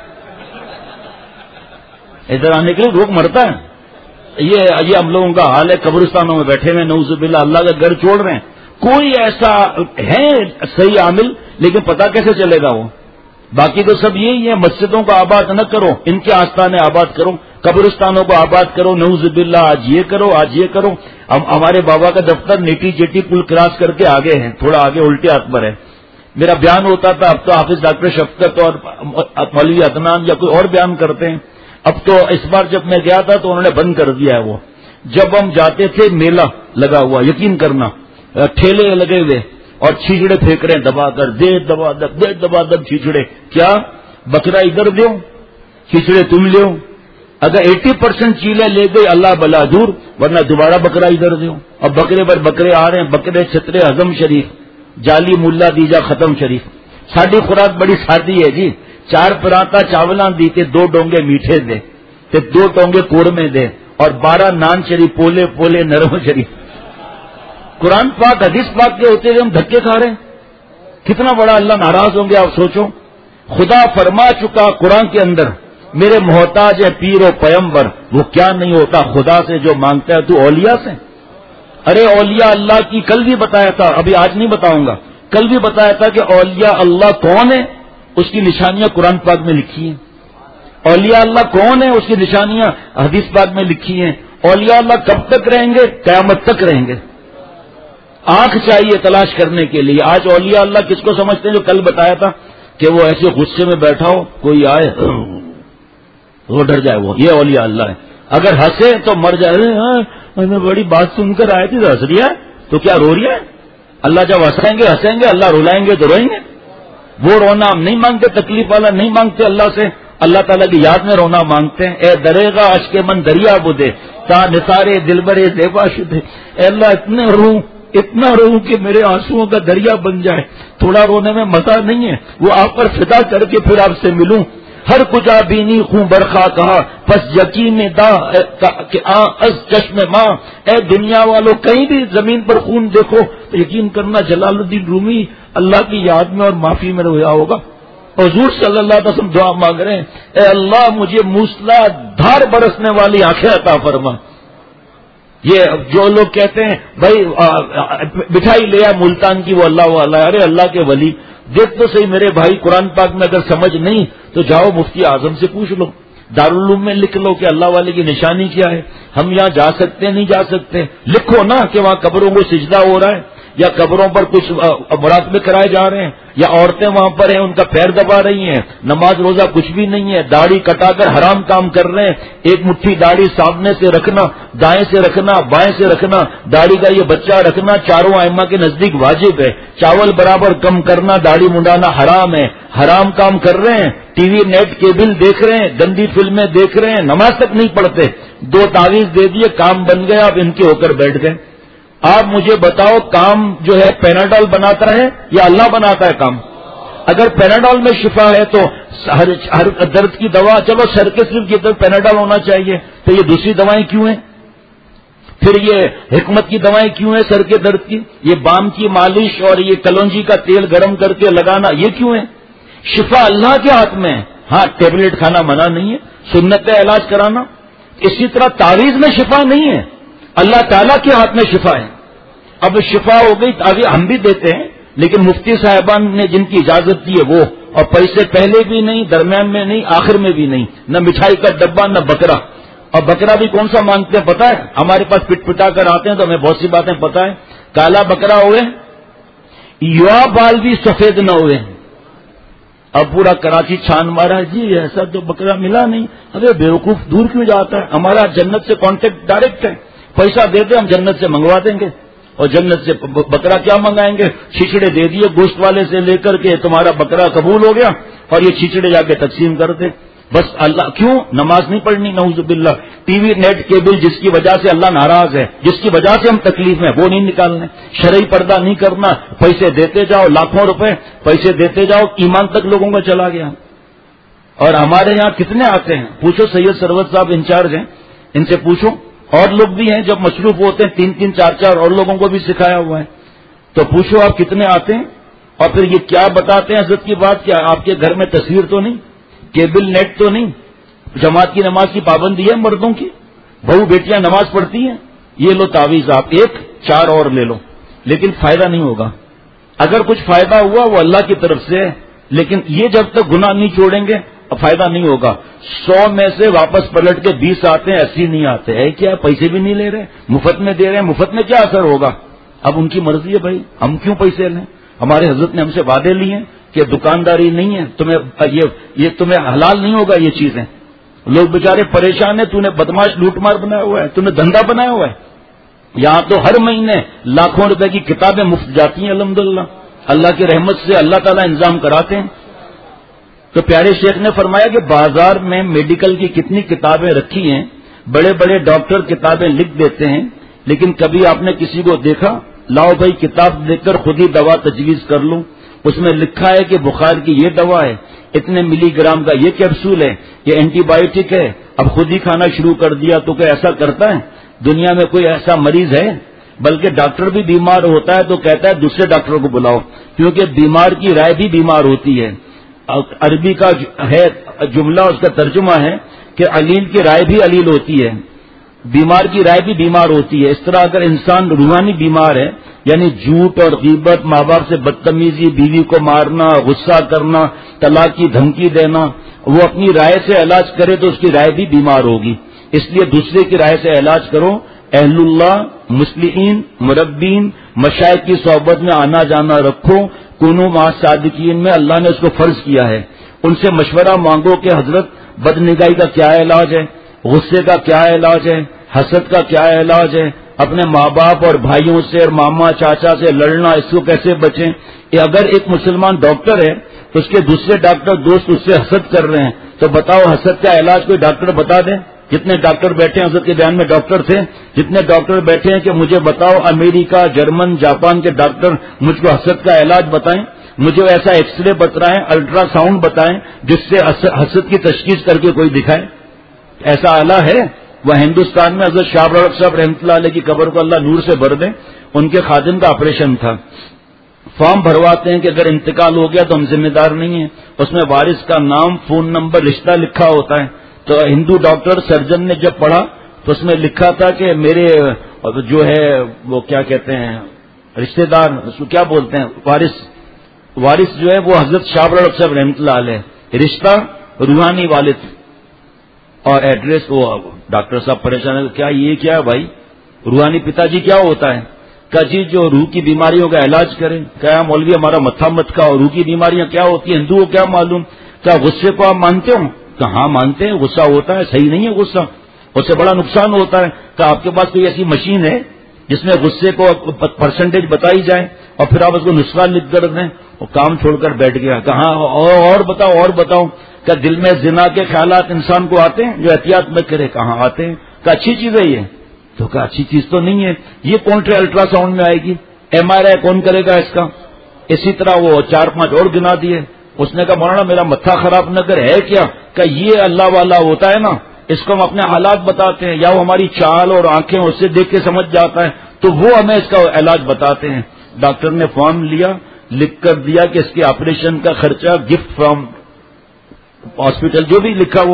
ادھر آنے کے لیے روگ مرتا ہے. یہ ہم لوگوں کا حال ہے، قبرستانوں میں بیٹھے ہوئے نعوذ باللہ اللہ کا گھر چھوڑ رہے ہیں. کوئی ایسا ہے صحیح عامل، لیکن پتہ کیسے چلے گا وہ؟ باقی تو سب یہی ہے، مسجدوں کو آباد نہ کرو، ان کے آستانے آباد کرو، قبرستانوں کو آباد کرو، نعوذ باللہ آج یہ کرو آج یہ کرو. ہمارے بابا کا دفتر نیٹی جیٹی پل کراس کر کے آگے ہے، تھوڑا آگے الٹے ہاتھ پر ہے. میرا بیان ہوتا تھا، اب تو حافظ ڈاکٹر شفقت اور مولوی عدنان یا کوئی اور بیان کرتے ہیں. اب تو اس بار جب میں گیا تھا تو انہوں نے بند کر دیا ہے وہ. جب ہم جاتے تھے میلہ لگا ہوا، یقین کرنا ٹھیلے لگے ہوئے اور چھیچڑے پھینک رہے ہیں دبا کر، دے دبا دب چھیچڑے. کیا بکرا ادھر دو چھیچڑے تم لو؟ اگر 80% چیلیں لے گئی اللہ بلا دور، ورنہ دوبارہ بکرا ادھر دو. اب بکرے پر بکرے آ رہے ہیں، بکرے چھترے ہضم شریف، جالی ملا دیجا ختم شریف. ساڈی خوراک بڑی سادی ہے جی، 4 پراٹھا چاولاں دی تے 2 ڈونگے میٹھے دے تے 2 ٹونگے قورمے دے اور 12 نان شریف پولے پولے نرم شریف. قرآن پاک حدیث پاک کے ہوتے ہوئے ہم دھکے کھا رہے ہیں. کتنا بڑا اللہ ناراض ہوں گے آپ سوچو. خدا فرما چکا قرآن کے اندر، میرے محتاج ہے پیر و پیمبر، وہ کیا نہیں ہوتا خدا سے جو مانگتا ہے تو اولیاء سے. ارے اولیاء اللہ کی کل بھی بتایا تھا، ابھی آج نہیں بتاؤں گا، کل بھی بتایا تھا کہ اولیاء اللہ کون ہے، اس کی نشانیاں قرآن پاک میں لکھی ہیں. اولیاء اللہ کون ہے، اس کی نشانیاں حدیث پاک میں لکھی ہیں. اولیاء اللہ کب تک رہیں گے؟ قیامت تک رہیں گے. آنکھ چاہیے تلاش کرنے کے لیے. آج اولیاء اللہ کس کو سمجھتے ہیں؟ جو کل بتایا تھا کہ وہ ایسے غصے میں بیٹھا ہو، کوئی آئے وہ ڈر جائے، وہ یہ اولیاء اللہ ہے. اگر ہنسے تو مر جائے. میں بڑی بات سن کر آئے تھے، ہنس رہی ہے تو کیا رو رہی ہے؟ اللہ جب ہنسیں گے، اللہ رلائیں گے تو روئیں گے. وہ رونا ہم نہیں مانگتے، تکلیف والا نہیں مانگتے اللہ سے، اللہ تعالیٰ کی یاد میں رونا مانگتے ہیں. اے درے گا اشک من دریا بدے تا نثارے دلبرے زیبا شدے. اے اللہ اتنا رو کہ میرے آنسوؤں کا دریا بن جائے. تھوڑا رونے میں مزہ نہیں ہے، وہ آپ پر فدا کر کے پھر آپ سے ملوں. ہر کجا بینی خون برخا کہا پس یقین دا کہ از چشم ماں. اے دنیا والوں کہیں بھی زمین پر خون دیکھو تو یقین کرنا جلال الدین رومی اللہ کی یاد میں اور معافی میں رویا ہوگا. حضور صلی اللہ علیہ وسلم دعا مانگ رہے ہیں، اے اللہ مجھے موسلا دھار برسنے والی آنکھیں عطا فرما. یہ جو لوگ کہتے ہیں بھائی مٹھائی لیا ملتان کی وہ اللہ والا، ارے اللہ کے ولی دیکھ تو صحیح میرے بھائی. قرآن پاک میں اگر سمجھ نہیں تو جاؤ مفتی اعظم سے پوچھ لو، دارالعلوم میں لکھ لو کہ اللہ والے کی نشانی کیا ہے. ہم یہاں جا سکتے نہیں جا سکتے؟ لکھو نا کہ وہاں قبروں کو سجدہ ہو رہا ہے یا قبروں پر کچھ مراقبے کرائے جا رہے ہیں یا عورتیں وہاں پر ہیں ان کا پیر دبا رہی ہیں. نماز روزہ کچھ بھی نہیں ہے، داڑھی کٹا کر حرام کام کر رہے ہیں. ایک مٹھی داڑھی سامنے سے رکھنا، دائیں سے رکھنا، بائیں سے رکھنا، داڑھی کا یہ بچہ رکھنا چاروں ائمہ کے نزدیک واجب ہے. چاول برابر کم کرنا، داڑھی منڈانا حرام ہے. حرام کام کر رہے ہیں، ٹی وی نیٹ کیبل دیکھ رہے ہیں، گندی فلمیں دیکھ رہے ہیں، نماز تک نہیں پڑھتے. 2 تعویذ دے دیے، کام بن گیا، اب ان کے ہو کر بیٹھ گئے. آپ مجھے بتاؤ کام جو ہے پیناڈول بناتا ہے یا اللہ بناتا ہے کام؟ اگر پیناڈول میں شفا ہے تو ہر درد کی دوا، چلو سر کے صرف کی طرف پیناڈول ہونا چاہیے، تو یہ دوسری دوائیں کیوں ہیں؟ پھر یہ حکمت کی دوائیں کیوں ہیں سر کے درد کی؟ یہ بام کی مالش اور یہ کلونجی کا تیل گرم کر کے لگانا یہ کیوں ہے؟ شفا اللہ کے ہاتھ میں ہے. ہاں ٹیبلٹ کھانا منع نہیں ہے، سنت ہے علاج کرانا. اسی طرح تعویذ میں شفا نہیں ہے، اللہ تعالیٰ کے ہاتھ میں شفا ہے. اب شفا ہو گئی، تعویذ ہم بھی دیتے ہیں لیکن مفتی صاحبان نے جن کی اجازت دی ہے وہ، اور پیسے پہلے بھی نہیں، درمیان میں نہیں، آخر میں بھی نہیں، نہ مٹھائی کا ڈبہ نہ بکرا. اور بکرا بھی کون سا مانگتے ہیں پتہ ہے؟ ہمارے پاس پٹ پٹا کر آتے ہیں تو ہمیں بہت سی باتیں پتہ ہے. کالا بکرا ہوئے یا بال بھی سفید نہ ہوئے. اب پورا کراچی چھان مارا، جی ایسا تو بکرا ملا نہیں. ارے بیوقوف، دور کیوں جاتا ہے؟ ہمارا جنت سے کانٹیکٹ ڈائریکٹ ہے، پیسہ دے دیں ہم جنت سے منگوا دیں گے. اور جنت سے بکرا کیا منگائیں گے؟ چھچڑے دے دیے گوشت والے سے لے کر کے، تمہارا بکرا قبول ہو گیا اور یہ چھچڑے جا کے تقسیم کر دے بس. اللہ کیوں نماز نہیں پڑھنی؟ نعوذ باللہ. ٹی وی نیٹ کیبل جس کی وجہ سے اللہ ناراض ہے، جس کی وجہ سے ہم تکلیف میں، وہ نہیں نکالنے. شرعی پردہ نہیں کرنا، پیسے دیتے جاؤ، لاکھوں روپے پیسے دیتے جاؤ، ایمان تک لوگوں کا چلا گیا. اور ہمارے یہاں کتنے آتے ہیں؟ پوچھو، سید سروت صاحب انچارج ہیں، ان سے پوچھو. اور لوگ بھی ہیں جب مصروف ہوتے ہیں، 3 4 اور لوگوں کو بھی سکھایا ہوا ہے. تو پوچھو آپ کتنے آتے ہیں. اور پھر یہ کیا بتاتے ہیں حضرت کی بات، کیا آپ کے گھر میں تصویر تو نہیں، کیبل نیٹ تو نہیں، جماعت کی نماز کی پابندی ہے مردوں کی، بہو بیٹیاں نماز پڑھتی ہیں. یہ لو تعویذ، آپ 1 4 اور لے لو، لیکن فائدہ نہیں ہوگا. اگر کچھ فائدہ ہوا وہ اللہ کی طرف سے ہے، لیکن یہ جب تک گناہ نہیں چھوڑیں گے فائدہ نہیں ہوگا. 100 میں سے واپس پلٹ کے 20 آتے ہیں، 80 نہیں آتے. ہے کیا؟ پیسے بھی نہیں لے رہے، مفت میں دے رہے ہیں. مفت میں کیا اثر ہوگا؟ اب ان کی مرضی ہے بھائی، ہم کیوں پیسے لیں؟ ہمارے حضرت نے ہم سے وعدے لیے ہیں کہ دکانداری نہیں ہے، یہ تمہیں حلال نہیں ہوگا یہ چیزیں. لوگ بیچارے پریشان ہیں، تو نے بدماش لوٹ مار بنایا ہوا ہے، تو نے دھندا بنایا ہوا ہے. یہاں تو ہر مہینے لاکھوں روپے کی کتابیں مفت جاتی ہیں الحمدللہ. اللہ کی رحمت سے اللہ تعالیٰ انتظام کراتے ہیں. تو پیارے شیخ نے فرمایا کہ بازار میں میڈیکل کی کتنی کتابیں رکھی ہیں، بڑے بڑے ڈاکٹر کتابیں لکھ دیتے ہیں، لیکن کبھی آپ نے کسی کو دیکھا لاؤ بھائی کتاب دیکھ کر خود ہی دوا تجویز کر لوں؟ اس میں لکھا ہے کہ بخار کی یہ دوا ہے، اتنے ملی گرام کا یہ کیپسول ہے، یہ اینٹی بایوٹک ہے، اب خود ہی کھانا شروع کر دیا. تو کیا ایسا کرتا ہے؟ دنیا میں کوئی ایسا مریض ہے؟ بلکہ ڈاکٹر بھی بیمار ہوتا ہے تو کہتا ہے دوسرے ڈاکٹر کو بلاؤ، کیونکہ بیمار کی رائے بھی بیمار ہوتی ہے. عربی کا ہے جملہ، اس کا ترجمہ ہے کہ علیل کی رائے بھی علیل ہوتی ہے، بیمار کی رائے بھی بیمار ہوتی ہے. اس طرح اگر انسان روحانی بیمار ہے، یعنی جھوٹ اور غیبت، ماں باپ سے بدتمیزی، بیوی کو مارنا، غصہ کرنا، طلاق کی دھمکی دینا، وہ اپنی رائے سے علاج کرے تو اس کی رائے بھی بیمار ہوگی. اس لیے دوسرے کی رائے سے علاج کرو. اہل اللہ، مصلحین، مربین، مشائخ کی صحبت میں آنا جانا رکھو. کنو مع صادقین میں اللہ نے اس کو فرض کیا ہے. ان سے مشورہ مانگو کہ حضرت بدنگاہی کا کیا علاج ہے، غصے کا کیا علاج ہے، حسد کا کیا علاج ہے، اپنے ماں باپ اور بھائیوں سے اور ماما چاچا سے لڑنا، اس کو کیسے بچیں. اگر ایک مسلمان ڈاکٹر ہے تو اس کے دوسرے ڈاکٹر دوست اس سے حسد کر رہے ہیں، تو بتاؤ حسد کا علاج کوئی ڈاکٹر بتا دیں؟ جتنے ڈاکٹر بیٹھے ہیں، حضرت کے بیان میں ڈاکٹر تھے، جتنے ڈاکٹر بیٹھے ہیں کہ مجھے بتاؤ امریکہ، جرمن، جاپان کے ڈاکٹر مجھ کو حسد کا علاج بتائیں، مجھے ایسا ایکس رے بتائیں، الٹرا ساؤنڈ بتائیں جس سے حسد کی تشخیص کر کے کوئی دکھائے. ایسا آلہ ہے؟ وہ ہندوستان میں حضرت شاہ رڑک صاحب رحمۃ اللہ علیہ کی قبر کو اللہ نور سے بھر دیں، ان کے خادم کا آپریشن تھا. فارم بھرواتے ہیں کہ اگر انتقال ہو گیا تو ہم ذمہ دار نہیں ہیں، اس میں وارث کا نام، فون نمبر، رشتہ لکھا ہوتا ہے. تو ہندو ڈاکٹر سرجن نے جب پڑھا تو اس میں لکھا تھا کہ میرے جو ہے وہ کیا کہتے ہیں رشتہ دار، اس کو کیا بولتے ہیں، وارث جو ہے وہ حضرت شاہ رڑک صاحب رحمۃ اللہ علیہ، رشتہ روحانی والد، اور ایڈریس. وہ ڈاکٹر صاحب پریشان ہے، کیا یہ کیا ہے بھائی، روحانی پتا جی کیا ہوتا ہے؟ کہ جی جو روح کی بیماریوں کا علاج کریں. کیا مولوی ہمارا متھا مت کا، اور روح کی بیماریاں کیا ہوتی ہیں ہندوؤں کیا معلوم؟ کیا غصے کو آپ مانتے ہو؟ کہ ہاں مانتے ہیں، غصہ ہوتا ہے، صحیح نہیں ہے غصہ، اس سے بڑا نقصان ہوتا ہے. کہ آپ کے پاس کوئی ایسی مشین ہے جس میں غصے کو پرسنٹیج بتائی جائے اور پھر آپ اس کو نسخہ لکھ کر دیں؟ وہ کام چھوڑ کر بیٹھ گیا. کہاں اور بتاؤ کیا دل میں زنا کے خیالات انسان کو آتے ہیں جو احتیاط میں کرے؟ کہاں آتے ہیں. کہ اچھی چیز ہے یہ؟ تو کہ اچھی چیز تو نہیں ہے. یہ کون سے الٹرا ساؤنڈ میں آئے گی؟ ایم آر آئی کون کرے گا اس کا؟ اسی طرح وہ 4 5 اور گنا دیے. اس نے کہا مولانا میرا متھا خراب نہ کر، ہے کیا؟ کہ یہ اللہ والا ہوتا ہے نا، اس کو ہم اپنے حالات بتاتے ہیں، یا وہ ہماری چال اور آنکھیں اس سے دیکھ کے سمجھ جاتا ہے، تو وہ ہمیں اس کا علاج بتاتے ہیں. ڈاکٹر نے فارم لیا، لکھ کر دیا کہ اس کے آپریشن کا خرچہ گفٹ فرام ہاسپٹل، جو بھی لکھا وہ،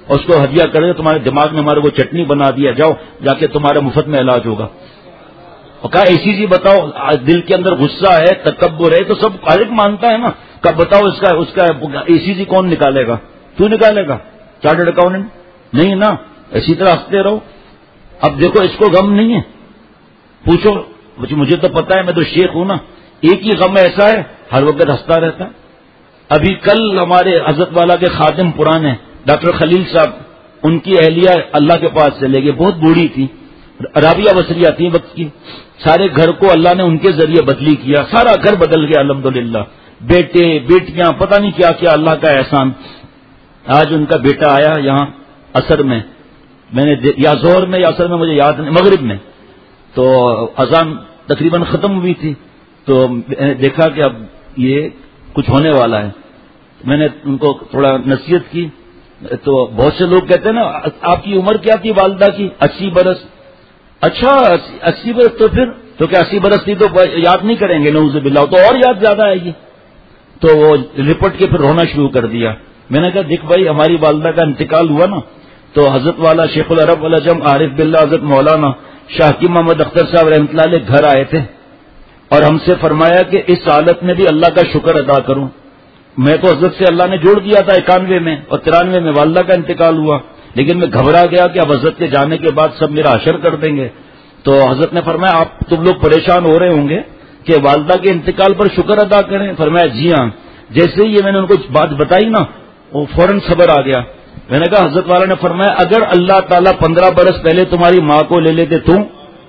اور اس کو ہدیہ کرے تمہارے دماغ میں ہمارے کو چٹنی بنا دیا، جاؤ جا کے تمہارا مفت میں علاج ہوگا. اور کہا ایسی چیز بتاؤ، دل کے اندر غصہ ہے، تکبر ہے، تو سب ہر ایک مانتا ہے نا. کب بتاؤ اس کا ایسی چیز کون نکالے گا؟ تو نکالے گا چارٹرڈ اکاؤنٹنٹ؟ نہیں نا. اسی طرح ہنستے رہو. اب دیکھو اس کو غم نہیں ہے، پوچھو مجھے تو پتا ہے، میں تو شیخ ہوں نا. ایک ہی غم ایسا ہے ہر وقت ہنستا رہتا ہے. ابھی کل ہمارے حضرت والا کے خادم پرانے ڈاکٹر خلیل صاحب، ان کی اہلیہ اللہ کے پاس چلے گئے، بہت بوڑھی تھی، رابعہ بصریہ تھی وقت کی. سارے گھر کو اللہ نے ان کے ذریعے بدلی کیا، سارا گھر بدل گیا الحمدللہ. بیٹے بیٹیاں پتہ نہیں کیا کیا، اللہ کا احسان. آج ان کا بیٹا آیا یہاں عصر میں یا ظہر میں یا عصر میں مجھے یاد نہیں، مغرب میں، تو اذان تقریباً ختم ہوئی تھی. تو میں نے دیکھا کہ اب یہ کچھ ہونے والا ہے. میں نے ان کو تھوڑا نصیحت کی. تو بہت سے لوگ کہتے ہیں نا آپ کی عمر کیا تھی والدہ کی؟ 80 برس. اچھا 80 برس، تو پھر تو کیا 80 برس تھی تو یاد نہیں کریں گے؟ نعوذ باللہ، تو اور یاد زیادہ آئے گی. تو وہ لپٹ کے پھر رونا شروع کر دیا. میں نے کہا دیکھ بھائی ہماری والدہ کا انتقال ہوا نا، تو حضرت والا شیخ العرب والعجم عارف باللہ حضرت مولانا شاہ حکیم محمد اختر صاحب رحمۃ اللہ علیہ گھر آئے تھے اور ہم سے فرمایا کہ اس حالت میں بھی اللہ کا شکر ادا کروں. میں تو حضرت سے اللہ نے جوڑ دیا تھا 91 میں، اور 93 میں والدہ کا انتقال ہوا، لیکن میں گھبرا گیا کہ اب حضرت کے جانے کے بعد سب میرا حشر کر دیں گے. تو حضرت نے فرمایا آپ تم لوگ پریشان ہو رہے ہوں گے کہ والدہ کے انتقال پر شکر ادا کریں. فرمایا جی ہاں. جیسے ہی یہ میں نے ان کو بات بتائی نا، وہ فوراً صبر آ گیا. میں نے کہا حضرت والا نے فرمایا اگر اللہ تعالیٰ 15 برس پہلے تمہاری ماں کو لے لیتے تو؟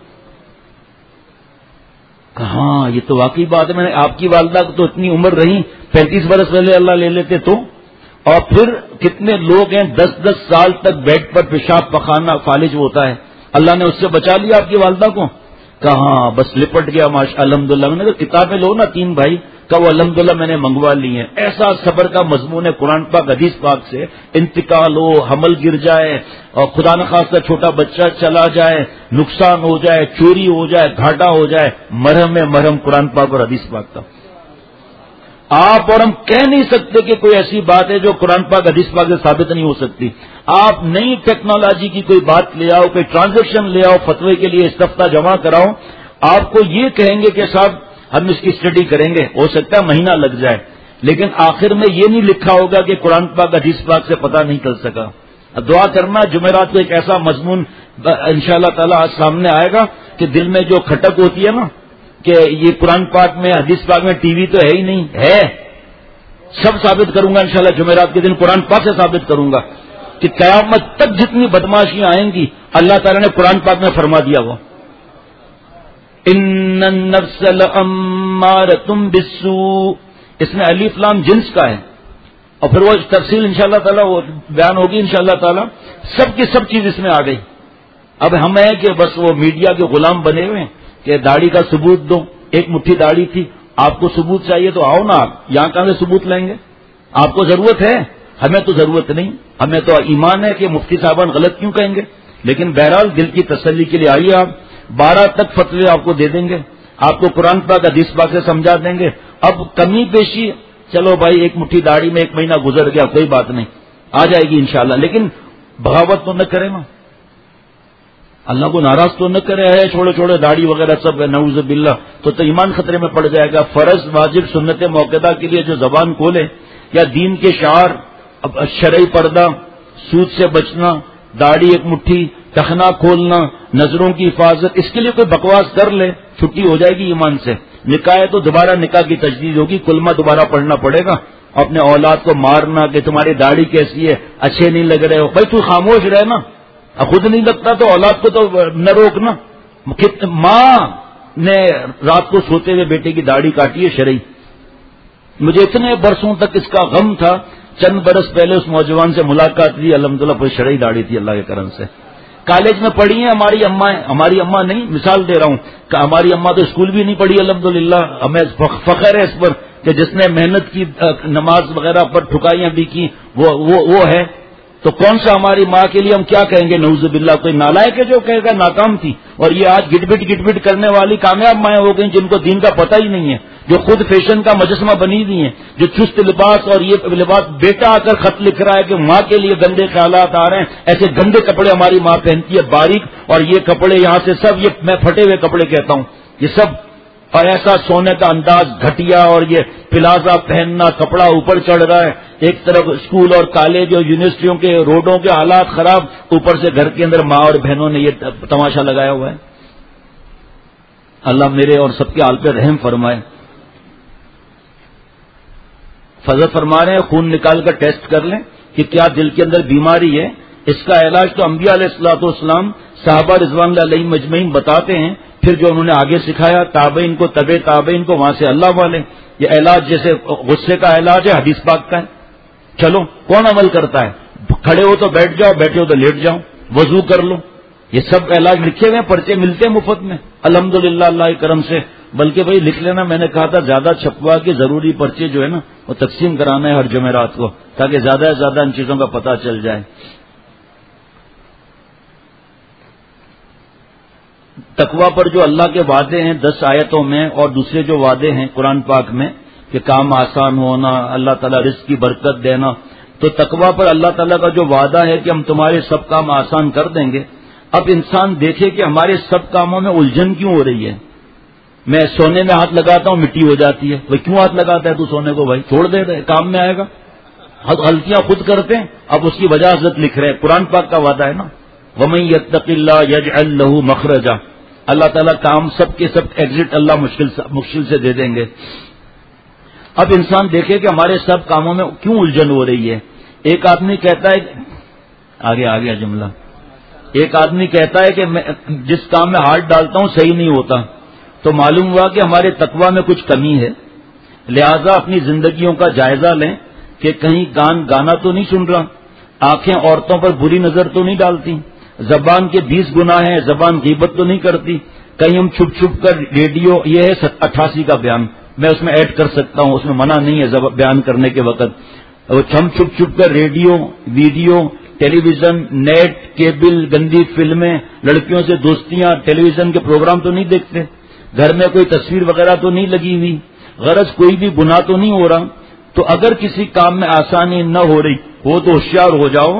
ہاں یہ تو واقعی بات ہے. میں نے آپ کی والدہ کو تو اتنی عمر رہی، 35 برس پہلے اللہ لے لیتے تو؟ اور پھر کتنے لوگ ہیں 10-10 سال تک بیڈ پر پیشاب پخانا فالج ہوتا ہے، اللہ نے اس سے بچا لیا آپ کی والدہ کو. کہاں بس لپٹ گیا ماشاء الحمدللہ. میں نے کہا کتابیں لو نا 3 بھائی کا، وہ الحمدللہ میں نے منگوا لی ہیں. ایسا صبر کا مضمون ہے قرآن پاک حدیث پاک سے. انتقال ہو، حمل گر جائے، اور خدا نخواستہ چھوٹا بچہ چلا جائے، نقصان ہو جائے، چوری ہو جائے، گھاٹا ہو جائے، مرہم ہے مرہم قرآن پاک اور حدیث پاک کا. آپ اور ہم کہہ نہیں سکتے کہ کوئی ایسی بات ہے جو قرآن پاک حدیث پاک سے ثابت نہیں ہو سکتی. آپ نئی ٹیکنالوجی کی کوئی بات لے آؤ، کوئی ٹرانزیکشن لے آؤ، فتوے کے لیے استفتاء جمع کراؤ، آپ کو یہ کہیں گے کہ صاحب ہم اس کی اسٹڈی کریں گے، ہو سکتا ہے مہینہ لگ جائے، لیکن آخر میں یہ نہیں لکھا ہوگا کہ قرآن پاک حدیث پاک سے پتہ نہیں چل سکا. دعا کرنا جمعرات کو ایک ایسا مضمون انشاءاللہ تعالی آج سامنے آئے گا کہ دل میں جو کھٹک ہوتی ہے نا کہ یہ قرآن پاک میں حدیث پاک میں ٹی وی تو ہے ہی نہیں، ہے سب ثابت کروں گا انشاءاللہ جمعرات کے دن. قرآن پاک سے ثابت کروں گا کہ قیامت تک جتنی بدماشیاں آئیں گی اللہ تعالیٰ نے قرآن پاک میں فرما دیا وہ ان النفس لامارۃ بالسوء. اس میں الف لام جنس کا ہے، اور پھر وہ تفصیل انشاءاللہ تعالیٰ وہ بیان ہوگی انشاءاللہ تعالیٰ. سب کی سب چیز اس میں آ گئی. اب ہم ہیں کہ بس وہ میڈیا کے غلام بنے ہوئے ہیں کہ داڑھی کا ثبوت دو. ایک مٹھی داڑھی تھی، آپ کو ثبوت چاہیے تو آؤ نا، آپ یہاں کہاں سے ثبوت لیں گے؟ آپ کو ضرورت ہے، ہمیں تو ضرورت نہیں. ہمیں تو ایمان ہے کہ مفتی صاحبان غلط کیوں کہیں گے. لیکن بہرحال دل کی تسلی کے لیے آئیے، آپ 12 تک فتوے آپ کو دے دیں گے، آپ کو قرآن پاک حدیث پاک سے سمجھا دیں گے. اب کمی پیشی چلو بھائی ایک مٹھی داڑھی میں 1 مہینہ گزر گیا، کوئی بات نہیں، آ جائے گی انشاءاللہ. لیکن بغاوت تو نہ کرے نا، اللہ کو ناراض تو نہ کرے ہے چھوڑے چھوڑے داڑھی وغیرہ سب ہے، نعوذ باللہ. تو ایمان خطرے میں پڑ جائے گا. فرض واجب سنت موقعہ کے لیے جو زبان کھولے، یا دین کے شعار، شرعی پردہ، سود سے بچنا، داڑھی 1 مٹھی، ٹخنا کھولنا، نظروں کی حفاظت، اس کے لیے کوئی بکواس کر لے چھٹی ہو جائے گی ایمان سے. نکاح ہے تو دوبارہ نکاح کی تجدید ہوگی، کلمہ دوبارہ پڑھنا پڑے گا. اپنے اولاد کو مارنا کہ تمہاری داڑھی کیسی ہے، اچھے نہیں لگ رہے ہو، بھائی تو خاموش رہے نا. خود نہیں لگتا تو اولاد کو تو نہ روکنا. ماں نے رات کو سوتے ہوئے بیٹے کی داڑھی کاٹی ہے شرعی. مجھے اتنے برسوں تک اس کا غم تھا، چند برس پہلے اس نوجوان سے ملاقات ہوئی، الحمدللہ پوری شرعی داڑھی تھی اللہ کے کرم سے. کالج میں پڑھی ہیں ہماری اماں، ہماری اماں نہیں، مثال دے رہا ہوں کہ ہماری اماں تو اسکول بھی نہیں پڑھی الحمدللہ. ہمیں فخر ہے اس پر کہ جس نے محنت کی، نماز وغیرہ پر ٹھکائیاں بھی کی، وہ ہے. تو کون سا ہماری ماں کے لیے ہم کیا کہیں گے؟ نعوذ باللہ کوئی نالائق ہے جو کہے گا ناکام تھی. اور یہ آج گٹ بٹ کرنے والی کامیاب مائیں ہو گئیں جن کو دین کا پتہ ہی نہیں ہے، جو خود فیشن کا مجسمہ بنی ہوئی ہیں، جو چست لباس اور یہ لباس، بیٹا آ کر خط لکھ رہا ہے کہ ماں کے لیے گندے خیالات آ رہے ہیں، ایسے گندے کپڑے ہماری ماں پہنتی ہے باریک، اور یہ کپڑے یہاں سے سب، یہ میں پھٹے ہوئے کپڑے کہتا ہوں یہ سب، اور ایسا سونے کا انداز گھٹیا، اور یہ پلازا پہننا، کپڑا اوپر چڑھ رہا ہے، ایک طرف اسکول اور کالج اور یونیورسٹیوں کے روڈوں کے حالات خراب، اوپر سے گھر کے اندر ماں اور بہنوں نے یہ تماشا لگایا ہوا ہے۔ اللہ میرے اور سب کے حال پہ رحم فرمائے۔ فضل فرما رہے ہیں خون نکال کر ٹیسٹ کر لیں کہ کیا دل کے اندر بیماری ہے، اس کا علاج تو انبیاء علیہ الصلوۃ والسلام، صحابہ رضوان اللہ علیہم مجمعین بتاتے ہیں، پھر جو انہوں نے آگے سکھایا تابعین کو، تبع تابعین کو، وہاں سے اللہ والے۔ یہ علاج جیسے غصے کا علاج ہے، حدیث پاک کا ہے۔ چلو کون عمل کرتا ہے؟ کھڑے ہو تو بیٹھ جاؤ، بیٹھے ہو تو لیٹ جاؤ، وضو کر لو، یہ سب علاج لکھے ہوئے ہیں، پرچے ملتے ہیں مفت میں الحمدللہ اللہ کے کرم سے۔ بلکہ بھائی لکھ لینا، میں نے کہا تھا زیادہ چھپوا کے ضروری پرچے جو ہے نا وہ تقسیم کرانا ہے ہر جمعرات کو، تاکہ زیادہ سے زیادہ ان چیزوں کا پتہ چل جائے۔ تقویٰ پر جو اللہ کے وعدے ہیں 10 آیتوں میں، اور دوسرے جو وعدے ہیں قرآن پاک میں کہ کام آسان ہونا، اللہ تعالیٰ رزق کی برکت دینا، تو تقویٰ پر اللہ تعالیٰ کا جو وعدہ ہے کہ ہم تمہارے سب کام آسان کر دیں گے۔ اب انسان دیکھے کہ ہمارے سب کاموں میں الجھن کیوں ہو رہی ہے۔ میں سونے میں ہاتھ لگاتا ہوں مٹی ہو جاتی ہے، وہ کیوں ہاتھ لگاتا ہے تو سونے کو؟ بھائی چھوڑ دے رہے، کام میں آئے گا۔ غلطیاں خود کرتے ہیں، اب اس کی وجہ حضرت لکھ رہے ہیں، قرآن پاک کا وعدہ ہے نا، وَمَن يَتَّقِ اللَّهَ يَجْعَل لَّهُ مَخْرَجًا، اللہ تعالیٰ کام سب کے سب ایگزٹ اللہ مشکل سے دے دیں گے۔ اب انسان دیکھے کہ ہمارے سب کاموں میں کیوں الجھن ہو رہی ہے۔ ایک آدمی کہتا ہے، آگے جملہ، ایک آدمی کہتا ہے کہ میں جس کام میں ہاتھ ڈالتا ہوں صحیح نہیں ہوتا، تو معلوم ہوا کہ ہمارے تقویٰ میں کچھ کمی ہے۔ لہذا اپنی زندگیوں کا جائزہ لیں کہ کہیں گانا تو نہیں سن رہا، آنکھیں عورتوں پر بری نظر تو نہیں ڈالتی، زبان کے 20 گناہ ہیں، زبان غیبت تو نہیں کرتی، کہیں ہم چھپ چھپ کر ریڈیو، یہ ہے 88 کا بیان، میں اس میں ایڈ کر سکتا ہوں، اس میں منع نہیں ہے بیان کرنے کے وقت، ہم چھپ چھپ کر radio, video, television, net, cable, گندی فلمیں، لڑکیوں سے دوستیاں، ٹیلی ویژن کے پروگرام تو نہیں دیکھتے، گھر میں کوئی تصویر وغیرہ تو نہیں لگی ہوئی، غرض کوئی بھی گناہ تو نہیں ہو رہا۔ تو اگر کسی کام میں آسانی نہ ہو رہی ہو تو ہوشیار ہو جاؤ،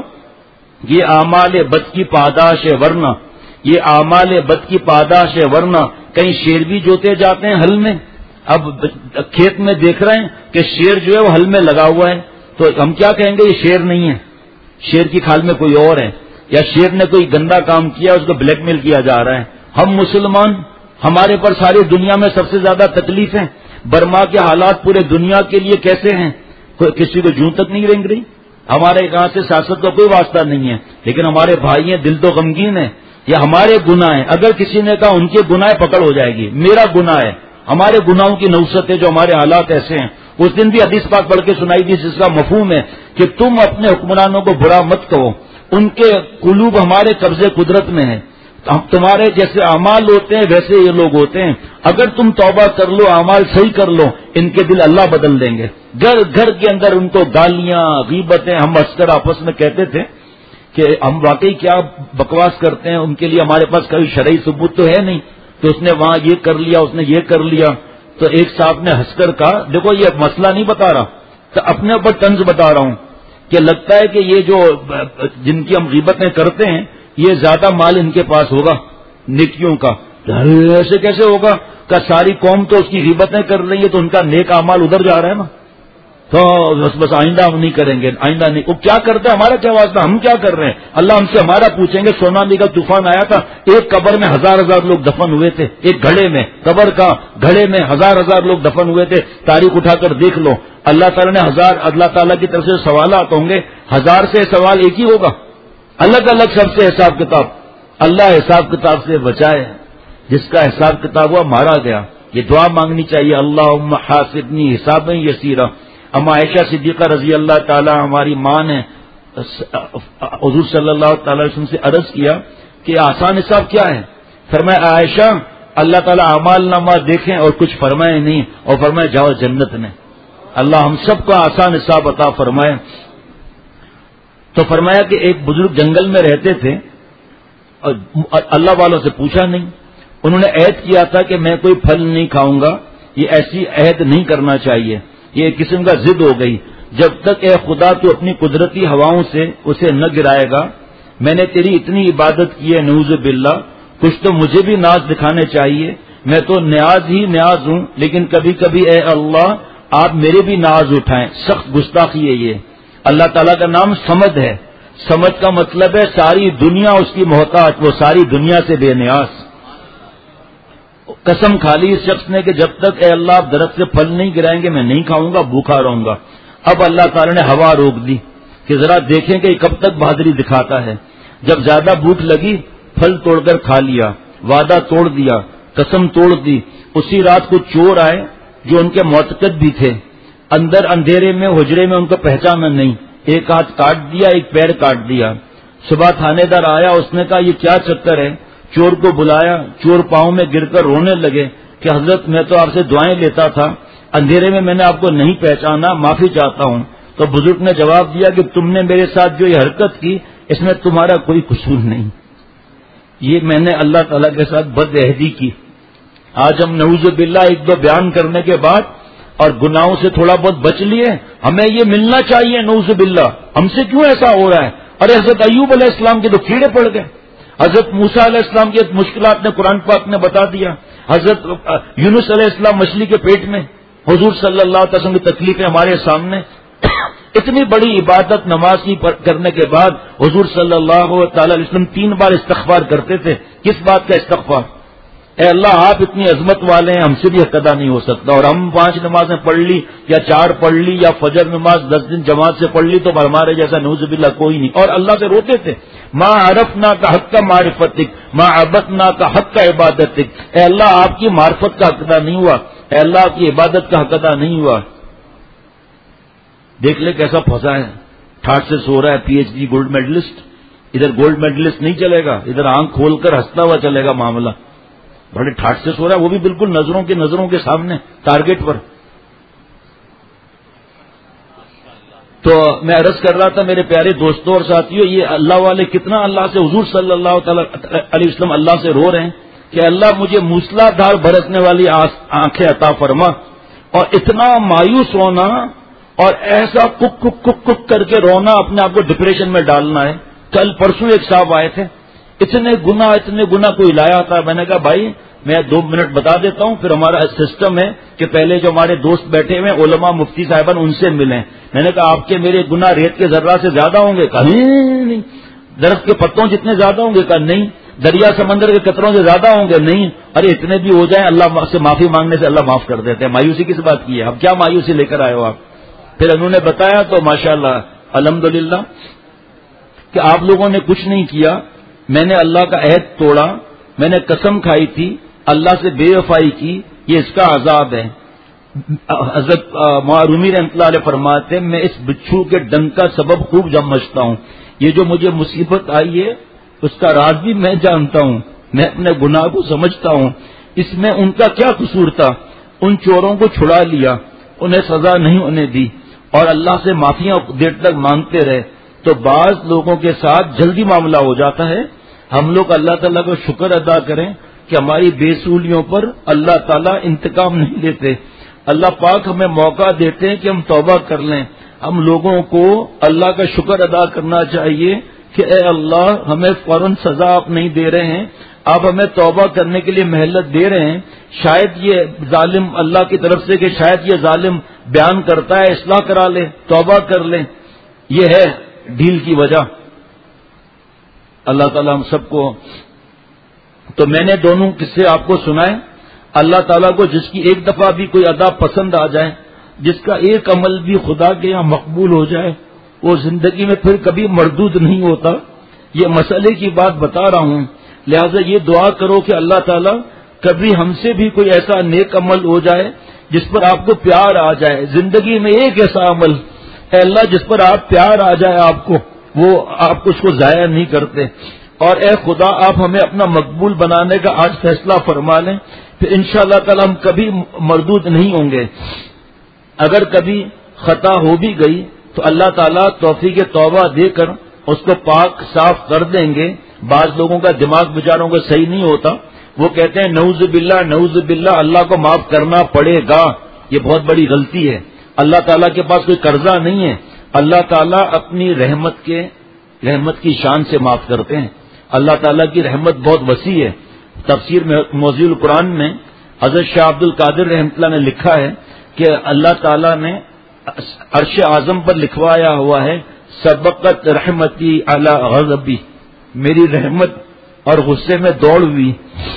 یہ اعمال بد کی پاداش ہے، ورنہ یہ اعمال بد کی پاداش ہے، ورنہ کہیں شیر بھی جوتے جاتے ہیں ہل میں۔ اب کھیت میں دیکھ رہے ہیں کہ شیر جو ہے وہ ہل میں لگا ہوا ہے، تو ہم کیا کہیں گے؟ یہ شیر نہیں ہے، شیر کی کھال میں کوئی اور ہے، یا شیر نے کوئی گندا کام کیا، اس کو بلیک میل کیا جا رہا ہے۔ ہم مسلمان، ہمارے پر ساری دنیا میں سب سے زیادہ تکلیف ہے۔ برما کے حالات پورے دنیا کے لیے کیسے ہیں؟ کسی کو جوں تک نہیں رنگ رہی۔ ہمارے یہاں سے سیاست کا کوئی واسطہ نہیں ہے، لیکن ہمارے بھائی ہیں، دل تو غمگین ہے، یا ہمارے گناہ ہیں۔ اگر کسی نے کہا ان کے گناہ پکڑ ہو جائے گی، میرا گناہ ہے، ہمارے گناہوں کی نوست ہے جو ہمارے حالات ایسے ہیں۔ اس دن بھی حدیث پاک پڑھ کے سنائی دی جس کا مفہوم ہے کہ تم اپنے حکمرانوں کو برا مت کہو، ان کے قلوب ہمارے قبضے قدرت میں ہیں، تمہارے جیسے اعمال ہوتے ہیں ویسے یہ لوگ ہوتے ہیں، اگر تم توبہ کر لو، اعمال صحیح کر لو، ان کے دل اللہ بدل دیں گے۔ گھر گھر کے اندر ان کو گالیاں، غیبتیں، ہم اکثر آپس میں کہتے تھے کہ ہم واقعی کیا بکواس کرتے ہیں، ان کے لیے ہمارے پاس کوئی شرعی ثبوت تو ہے نہیں، تو اس نے وہاں یہ کر لیا، اس نے یہ کر لیا۔ تو ایک صاحب نے ہنس کر کہا، دیکھو یہ مسئلہ نہیں بتا رہا، تو اپنے اوپر طنز بتا رہا ہوں کہ لگتا ہے کہ یہ جو جن کی ہم غیبتیں کرتے ہیں یہ زیادہ مال ان کے پاس ہوگا نیکیوں کا۔ ایسے کیسے ہوگا کہ ساری قوم تو اس کی غیبتیں کر رہی ہے، تو ان کا نیک اعمال ادھر جا رہا ہے نا، تو بس آئندہ ہم نہیں کریں گے، آئندہ نہیں۔ وہ کیا کرتے ہیں، ہمارا کیا واسطہ، ہم کیا کر رہے ہیں؟ اللہ ہم سے ہمارا پوچھیں گے۔ سونامی کا طوفان آیا تھا، ایک قبر میں 1000 لوگ دفن ہوئے تھے، ایک گھڑے میں، قبر کا گھڑے میں 1000 لوگ دفن ہوئے تھے۔ تاریخ اٹھا کر دیکھ لو، اللہ تعالیٰ نے اللہ تعالیٰ کی طرف سے سوالات ہوں گے، 1000 سے سوال ایک ہی ہوگا، الگ الگ سب سے حساب کتاب۔ اللہ حساب کتاب سے بچائے، جس کا حساب کتاب ہوا مارا گیا۔ یہ دعا مانگنی چاہیے، اللہم حاسبنی حسابا یسیرا۔ اما عائشہ صدیقہ رضی اللہ تعالی ہماری ماں نے حضور صلی اللہ تعالی وسلم سے عرض کیا کہ آسان حساب کیا ہے؟ فرمایا عائشہ اللہ تعالیٰ اعمال نامہ دیکھیں اور کچھ فرمائے نہیں، اور فرمایا جاؤ جنت میں۔ اللہ ہم سب کو آسان حساب عطا فرمائے۔ تو فرمایا کہ ایک بزرگ جنگل میں رہتے تھے اور اللہ والوں سے پوچھا نہیں، انہوں نے عہد کیا تھا کہ میں کوئی پھل نہیں کھاؤں گا یہ ایسی عہد نہیں کرنا چاہیے، یہ ایک قسم کا ضد ہو گئی. جب تک اے خدا تو اپنی قدرتی ہواؤں سے اسے نہ گرائے گا. میں نے تیری اتنی عبادت کی ہے نعوذ باللہ، کچھ تو مجھے بھی ناز دکھانے چاہیے. میں تو نیاز ہی نیاز ہوں، لیکن کبھی کبھی اے اللہ آپ میرے بھی ناز اٹھائیں. سخت گستاخی ہے یہ. اللہ تعالیٰ کا نام صمد ہے. صمد کا مطلب ہے ساری دنیا اس کی محتاج، وہ ساری دنیا سے بے نیاز. قسم کھا لی اس شخص نے کہ جب تک اے اللہ آپ درخت سے پھل نہیں گرائیں گے میں نہیں کھاؤں گا، بھوکا رہوں گا. اب اللہ تعالیٰ نے ہوا روک دی کہ ذرا دیکھیں کہ یہ کب تک بہادری دکھاتا ہے. جب زیادہ بھوک لگی پھل توڑ کر کھا لیا، وعدہ توڑ دیا، قسم توڑ دی. اسی رات کو چور آئے جو ان کے معتقد بھی تھے. اندر اندھیرے میں حجرے میں ان کو پہچانا نہیں، ایک ہاتھ کاٹ دیا، ایک پیر کاٹ دیا. صبح تھانے دار آیا، اس نے کہا یہ کیا چکر ہے؟ چور کو بلایا، چور پاؤں میں گر کر رونے لگے کہ حضرت میں تو آپ سے دعائیں لیتا تھا، اندھیرے میں نے آپ کو نہیں پہچانا، معافی چاہتا ہوں. تو بزرگ نے جواب دیا کہ تم نے میرے ساتھ جو یہ حرکت کی اس میں تمہارا کوئی قصور نہیں، یہ میں نے اللہ تعالیٰ کے ساتھ بد عہدی کی. آج ہم نعوذ باللہ ایک دو بیان کرنے کے بعد اور گناہوں سے تھوڑا بہت بچ لیے، ہمیں یہ ملنا چاہیے. نعوذ باللہ ہم سے کیوں ایسا ہو رہا ہے؟ ارے حضرت ایوب علیہ السلام کے تو کیڑے پڑ گئے، حضرت موسیٰ علیہ السلام کی مشکلات نے قرآن پاک نے بتا دیا، حضرت یونس علیہ السلام مچھلی کے پیٹ میں، حضور صلی اللہ علیہ وسلم کی تکلیفیں ہمارے سامنے. اتنی بڑی عبادت نماز کی کرنے کے بعد حضور صلی اللہ تعالی علیہ وسلم 3 بار استغفار کرتے تھے. کس بات کا استغفار؟ اے اللہ آپ اتنی عظمت والے ہیں، ہم سے بھی حق ادا نہیں ہو سکتا، اور ہم 5 نمازیں پڑھ لی یا 4 پڑھ لی یا فجر نماز 10 دن جماعت سے پڑھ لی تو ہمارے جیسا نعوذ باللہ کوئی نہیں. اور اللہ سے روتے تھے، ما عرفنا کا حق کا معرفتک، ما عبدنا کا حق کا عبادتک. اے اللہ آپ کی معرفت کا حق ادا نہیں ہوا، اے اللہ آپ کی عبادت کا حق ادا نہیں ہوا. دیکھ لے کیسا پھنسا ہے، ٹھاٹ سے سو رہا ہے P H D gold medalist. ادھر گولڈ میڈلسٹ نہیں چلے گا، ادھر آنکھ کھول کر ہنستا ہوا چلے گا معاملہ. بڑے ٹھاٹ سے سو رہا ہے، وہ بھی بالکل نظروں کے سامنے ٹارگٹ پر. تو میں عرض کر رہا تھا میرے پیارے دوستوں اور ساتھیوں، یہ اللہ والے کتنا اللہ سے، حضور صلی اللہ علیہ وسلم اللہ سے رو رہے ہیں کہ اللہ مجھے موسلا دھار برسنے والی آنکھیں عطا فرما. اور اتنا مایوس ہونا اور ایسا کک کر کے رونا، اپنے آپ کو ڈپریشن میں ڈالنا ہے. کل پرسوں ایک صاحب آئے تھے، اتنے گنا کوئی لایا تھا. میں نے کہا بھائی میں 2 منٹ بتا دیتا ہوں، پھر ہمارا سسٹم ہے کہ پہلے جو ہمارے دوست بیٹھے ہوئے علماء مفتی صاحبان ان سے ملیں. میں نے کہا آپ کے میرے گناہ ریت کے ذرہ سے زیادہ ہوں گے؟ کہا نہیں. درخت کے پتوں جتنے زیادہ ہوں گے؟ کہا نہیں. دریا سمندر کے قطروں سے زیادہ ہوں گے؟ نہیں. ارے اتنے بھی ہو جائیں اللہ سے معافی مانگنے سے اللہ معاف کر دیتے ہیں. مایوسی کس بات کی ہے؟ اب کیا مایوسی لے کر آئے ہو آپ؟ پھر انہوں نے بتایا تو ماشاءاللہ الحمدللہ کہ آپ لوگوں نے کچھ نہیں کیا، میں نے اللہ کا عہد توڑا، میں نے قسم کھائی تھی، اللہ سے بے وفائی کی، یہ اس کا عذاب ہے. حضرت رومی رحمۃ اللہ علیہ فرماتے ہیں میں اس بچھو کے ڈنک کا سبب خوب سمجھتا ہوں. یہ جو مجھے مصیبت آئی ہے اس کا راز بھی میں جانتا ہوں، میں اپنے گناہ کو سمجھتا ہوں. اس میں ان کا کیا قصور تھا؟ ان چوروں کو چھڑا لیا، انہیں سزا نہیں ہونے دی اور اللہ سے معافیاں دیر تک مانگتے رہے. تو بعض لوگوں کے ساتھ جلدی معاملہ ہو جاتا ہے. ہم لوگ اللہ تعالیٰ کو شکر ادا کریں کہ ہماری بے سولیوں پر اللہ تعالیٰ انتقام نہیں لیتے. اللہ پاک ہمیں موقع دیتے ہیں کہ ہم توبہ کر لیں. ہم لوگوں کو اللہ کا شکر ادا کرنا چاہیے کہ اے اللہ ہمیں فوراً سزا آپ نہیں دے رہے ہیں، آپ ہمیں توبہ کرنے کے لیے مہلت دے رہے ہیں. شاید یہ ظالم اللہ کی طرف سے کہ شاید یہ ظالم بیان کرتا ہے اصلاح کرا لیں، توبہ کر لیں. یہ ہے ڈھیل کی وجہ. اللہ تعالیٰ ہم سب کو. تو میں نے دونوں قصے آپ کو سنائے. اللہ تعالیٰ کو جس کی ایک دفعہ بھی کوئی ادا پسند آ جائے، جس کا ایک عمل بھی خدا کے یہاں مقبول ہو جائے، وہ زندگی میں پھر کبھی مردود نہیں ہوتا. یہ مسئلے کی بات بتا رہا ہوں. لہذا یہ دعا کرو کہ اللہ تعالیٰ کبھی ہم سے بھی کوئی ایسا نیک عمل ہو جائے جس پر آپ کو پیار آ جائے. زندگی میں ایک ایسا عمل اے اللہ جس پر آپ پیار آ جائے آپ کو، وہ آپ اس کو ضائع نہیں کرتے. اور اے خدا آپ ہمیں اپنا مقبول بنانے کا آج فیصلہ فرما لیں، پھر انشاءاللہ تعالی ہم کبھی مردود نہیں ہوں گے. اگر کبھی خطا ہو بھی گئی تو اللہ تعالیٰ توفیق توبہ دے کر اس کو پاک صاف کر دیں گے. بعض لوگوں کا دماغ بیچاروں کا صحیح نہیں ہوتا، وہ کہتے ہیں نعوذ باللہ اللہ کو معاف کرنا پڑے گا. یہ بہت بڑی غلطی ہے. اللہ تعالیٰ کے پاس کوئی قرضہ نہیں ہے. اللہ تعالیٰ اپنی رحمت کی شان سے معاف کرتے ہیں. اللہ تعالیٰ کی رحمت بہت وسیع ہے. تفسیر میں موضوع القرآن میں حضرت شاہ عبد القادر رحمۃ اللہ نے لکھا ہے کہ اللہ تعالیٰ نے عرش اعظم پر لکھوایا ہوا ہے سبقت رحمتی علی غضبی، میری رحمت اور غصے میں دوڑ ہوئی،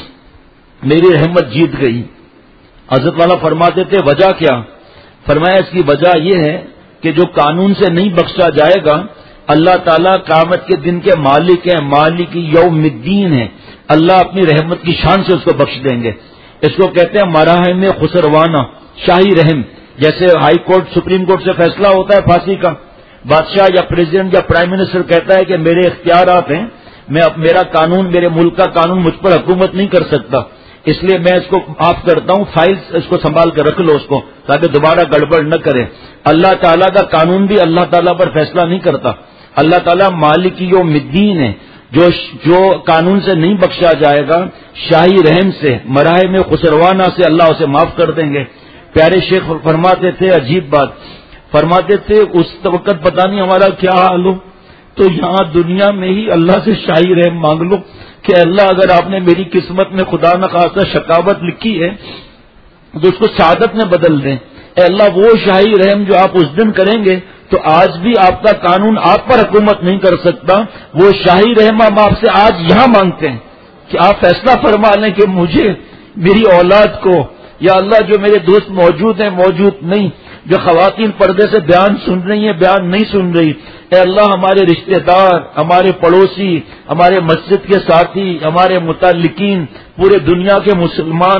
میری رحمت جیت گئی. حضرت والا فرماتے تھے وجہ کیا؟ فرمایا اس کی وجہ یہ ہے کہ جو قانون سے نہیں بخشا جائے گا، اللہ تعالیٰ قیامت کے دن کے مالک ہیں، مالک یوم الدین ہیں. اللہ اپنی رحمت کی شان سے اس کو بخش دیں گے. اس کو کہتے ہیں مراحم خسروانہ، شاہی رحم. جیسے ہائی کورٹ سپریم کورٹ سے فیصلہ ہوتا ہے پھانسی کا، بادشاہ یا پریزیڈنٹ یا پرائم منسٹر کہتا ہے کہ میرے اختیارات ہیں، میرا قانون، میرے ملک کا قانون مجھ پر حکومت نہیں کر سکتا، اس لیے میں اس کو معاف کرتا ہوں، فائل اس کو سنبھال کر رکھ لو اس کو تاکہ دوبارہ گڑبڑ نہ کرے. اللہ تعالیٰ کا قانون بھی اللہ تعالیٰ پر فیصلہ نہیں کرتا. اللہ تعالیٰ مالک یوم الدین ہے. جو قانون سے نہیں بخشا جائے گا، شاہی رحم سے، مراحم خسروانہ سے اللہ اسے معاف کر دیں گے. پیارے شیخ فرماتے تھے عجیب بات، فرماتے تھے اس وقت پتہ نہیں ہمارا کیا حال ہو، تو یہاں دنیا میں ہی اللہ سے شاہی رحم مانگ لو کہ اللہ اگر آپ نے میری قسمت میں خدا نخواستہ شقاوت لکھی ہے تو اس کو سعادت میں بدل دیں. اے اللہ وہ شاہی رحم جو آپ اس دن کریں گے تو آج بھی آپ کا قانون آپ پر حکومت نہیں کر سکتا. وہ شاہی رحم ہم آپ سے آج یہاں مانگتے ہیں کہ آپ فیصلہ فرما لیں کہ مجھے، میری اولاد کو، یا اللہ جو میرے دوست موجود ہیں موجود نہیں، جو خواتین پردے سے بیان سن رہی ہیں بیان نہیں سن رہی، اے اللہ ہمارے رشتہ دار، ہمارے پڑوسی، ہمارے مسجد کے ساتھی، ہمارے متعلقین، پورے دنیا کے مسلمان،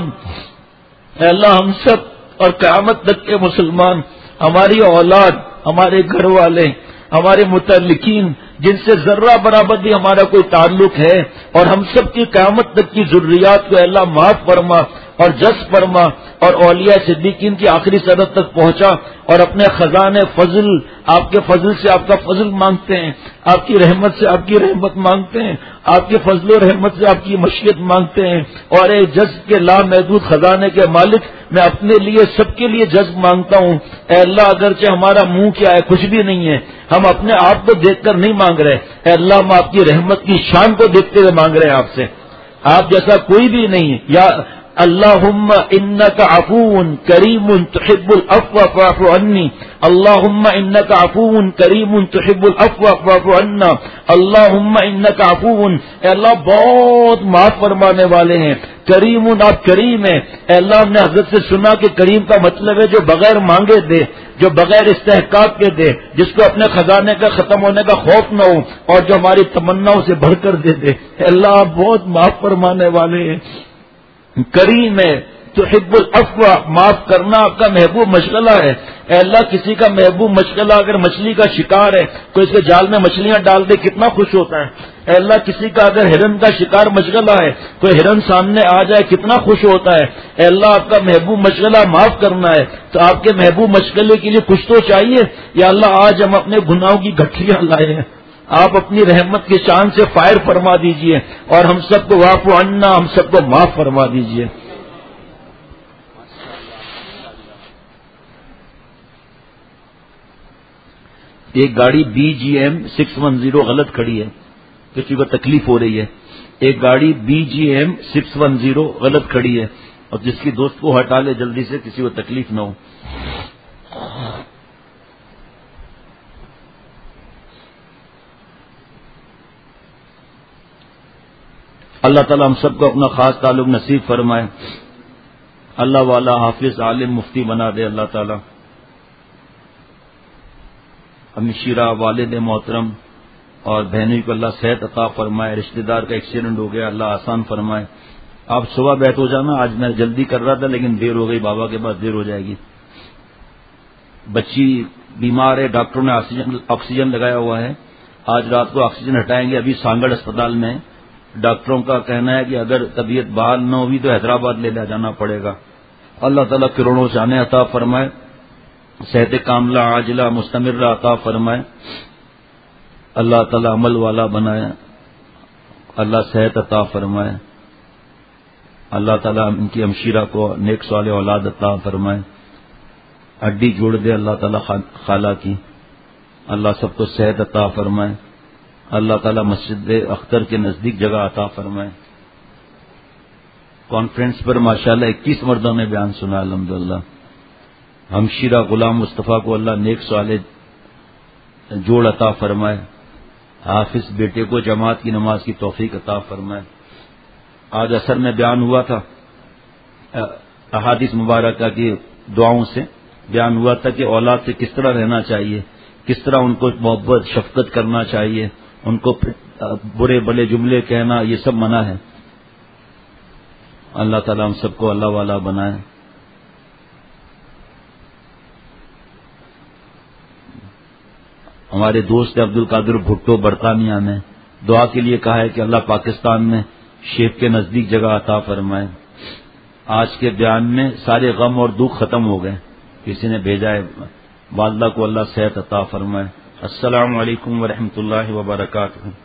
اے اللہ ہم سب اور قیامت تک کے مسلمان، ہماری اولاد، ہمارے گھر والے، ہمارے متعلقین جن سے ذرہ برابر بھی ہمارا کوئی تعلق ہے، اور ہم سب کی قیامت تک کی ضروریات کو اللہ معاف فرما اور جذب فرما، اور اولیاء صدیقین کی آخری سرحد تک پہنچا، اور اپنے خزانے فضل، آپ کے فضل سے آپ کا فضل مانگتے ہیں، آپ کی رحمت سے آپ کی رحمت مانگتے ہیں، آپ کے فضل و رحمت سے آپ کی مشیت مانگتے ہیں. اور اے جذب کے لامحدود خزانے کے مالک، میں اپنے لیے سب کے لیے جذب مانگتا ہوں. اے اللہ اگرچہ ہمارا منہ کیا ہے کچھ بھی نہیں ہے، ہم اپنے آپ کو دیکھ کر نہیں مانگ رہے، اے اللہ ہم آپ کی رحمت کی شان کو دیکھتے ہوئے مانگ رہے ہیں آپ سے. آپ جیسا کوئی بھی نہیں ہے. یا اللہم انک عفو کریم تحب العفو فاعف عنی، اللہم انک عفو کریم تحب العفو فاعف عنا، اللہم انک عفو، اے اللہ بہت معاف فرمانے والے ہیں، کریم، آپ کریم ہیں. اے اللہ ہم نے حضرت سے سنا کہ کریم کا مطلب ہے جو بغیر مانگے دے، جو بغیر استحقاق کے دے، جس کو اپنے خزانے کا ختم ہونے کا خوف نہ ہو، اور جو ہماری تمناؤں سے بڑھ کر دے دے. اے اللہ آپ بہت معاف فرمانے والے ہیں، کریم ہے، تحب العفو، معاف کرنا آپ کا محبوب مشغلہ ہے. اے اللہ کسی کا محبوب مشغلہ اگر مچھلی کا شکار ہے، کوئی اس کے جال میں مچھلیاں ڈال دے کتنا خوش ہوتا ہے. اے اللہ کسی کا اگر ہرن کا شکار مشغلہ ہے، کوئی ہرن سامنے آ جائے کتنا خوش ہوتا ہے. اے اللہ آپ کا محبوب مشغلہ معاف کرنا ہے، تو آپ کے محبوب مشغلے کے لیے کچھ تو چاہیے. یا اللہ آج ہم اپنے گناہوں کی گٹھلیاں لائے ہیں، آپ اپنی رحمت کی شان سے فائر فرما دیجئے، اور ہم سب کو واعف عنا، ہم سب کو معاف فرما دیجئے. ایک گاڑی BGM 610 غلط کھڑی ہے، کسی کو تکلیف ہو رہی ہے. ایک گاڑی BGM 610 غلط کھڑی ہے، اور جس کی دوست کو ہٹا لے جلدی سے، کسی کو تکلیف نہ ہو. اللہ تعالیٰ ہم سب کو اپنا خاص تعلق نصیب فرمائے. اللہ والا حافظ عالم مفتی بنا دے اللہ تعالیٰ. ہمشیرہ والد محترم اور بہنوئی کو اللہ صحت عطا فرمائے. رشتہ دار کا ایکسیڈنٹ ہو گیا، اللہ آسان فرمائے. آپ صبح بیٹھ ہو جانا، آج میں جلدی کر رہا تھا لیکن دیر ہو گئی، بابا کے بعد دیر ہو جائے گی. بچی بیمار ہے، ڈاکٹروں نے آکسیجن لگایا ہوا ہے. آج رات کو آکسیجن ہٹائیں گے. ابھی سانگڑ اسپتال میں ڈاکٹروں کا کہنا ہے کہ اگر طبیعت بحال نہ ہوئی تو حیدرآباد لے جانا پڑے گا. اللہ تعالیٰ کروڑوں جانیں عطا فرمائے، صحت کاملہ عاجلہ مستمرہ عطا فرمائے. اللہ تعالیٰ عمل والا بنائے، اللہ صحت عطا فرمائے. اللہ تعالیٰ ان کی ہمشیرہ کو نیک صالح اولاد عطا فرمائے، ہڈی جوڑ دے اللہ تعالیٰ خالہ کی، اللہ سب کو صحت عطا فرمائے، اللہ تعالیٰ مسجد اختر کے نزدیک جگہ عطا فرمائے۔ کانفرنس پر ماشاءاللہ 21 مردوں نے بیان سنا الحمدللہ۔ ہمشیرہ غلام مصطفیٰ کو اللہ نیک صالح جوڑ عطا فرمائے، حافظ بیٹے کو جماعت کی نماز کی توفیق عطا فرمائے۔ آج عصر میں بیان ہوا تھا، احادیث مبارکہ کی دعاؤں سے بیان ہوا تھا کہ اولاد سے کس طرح رہنا چاہیے، کس طرح ان کو محبت شفقت کرنا چاہیے، ان کو برے بلے جملے کہنا یہ سب منع ہے۔ اللہ تعالیٰ ہم سب کو اللہ والا بنائے۔ ہمارے دوست عبد القادر بھٹو برطانیہ میں دعا کے لیے کہا ہے کہ اللہ پاکستان میں شیخ کے نزدیک جگہ عطا فرمائے۔ آج کے بیان میں سارے غم اور دکھ ختم ہو گئے، کسی نے بھیجا ہے، والدہ کو اللہ صحت عطا فرمائے۔ السلام علیکم ورحمۃ اللہ وبرکاتہ۔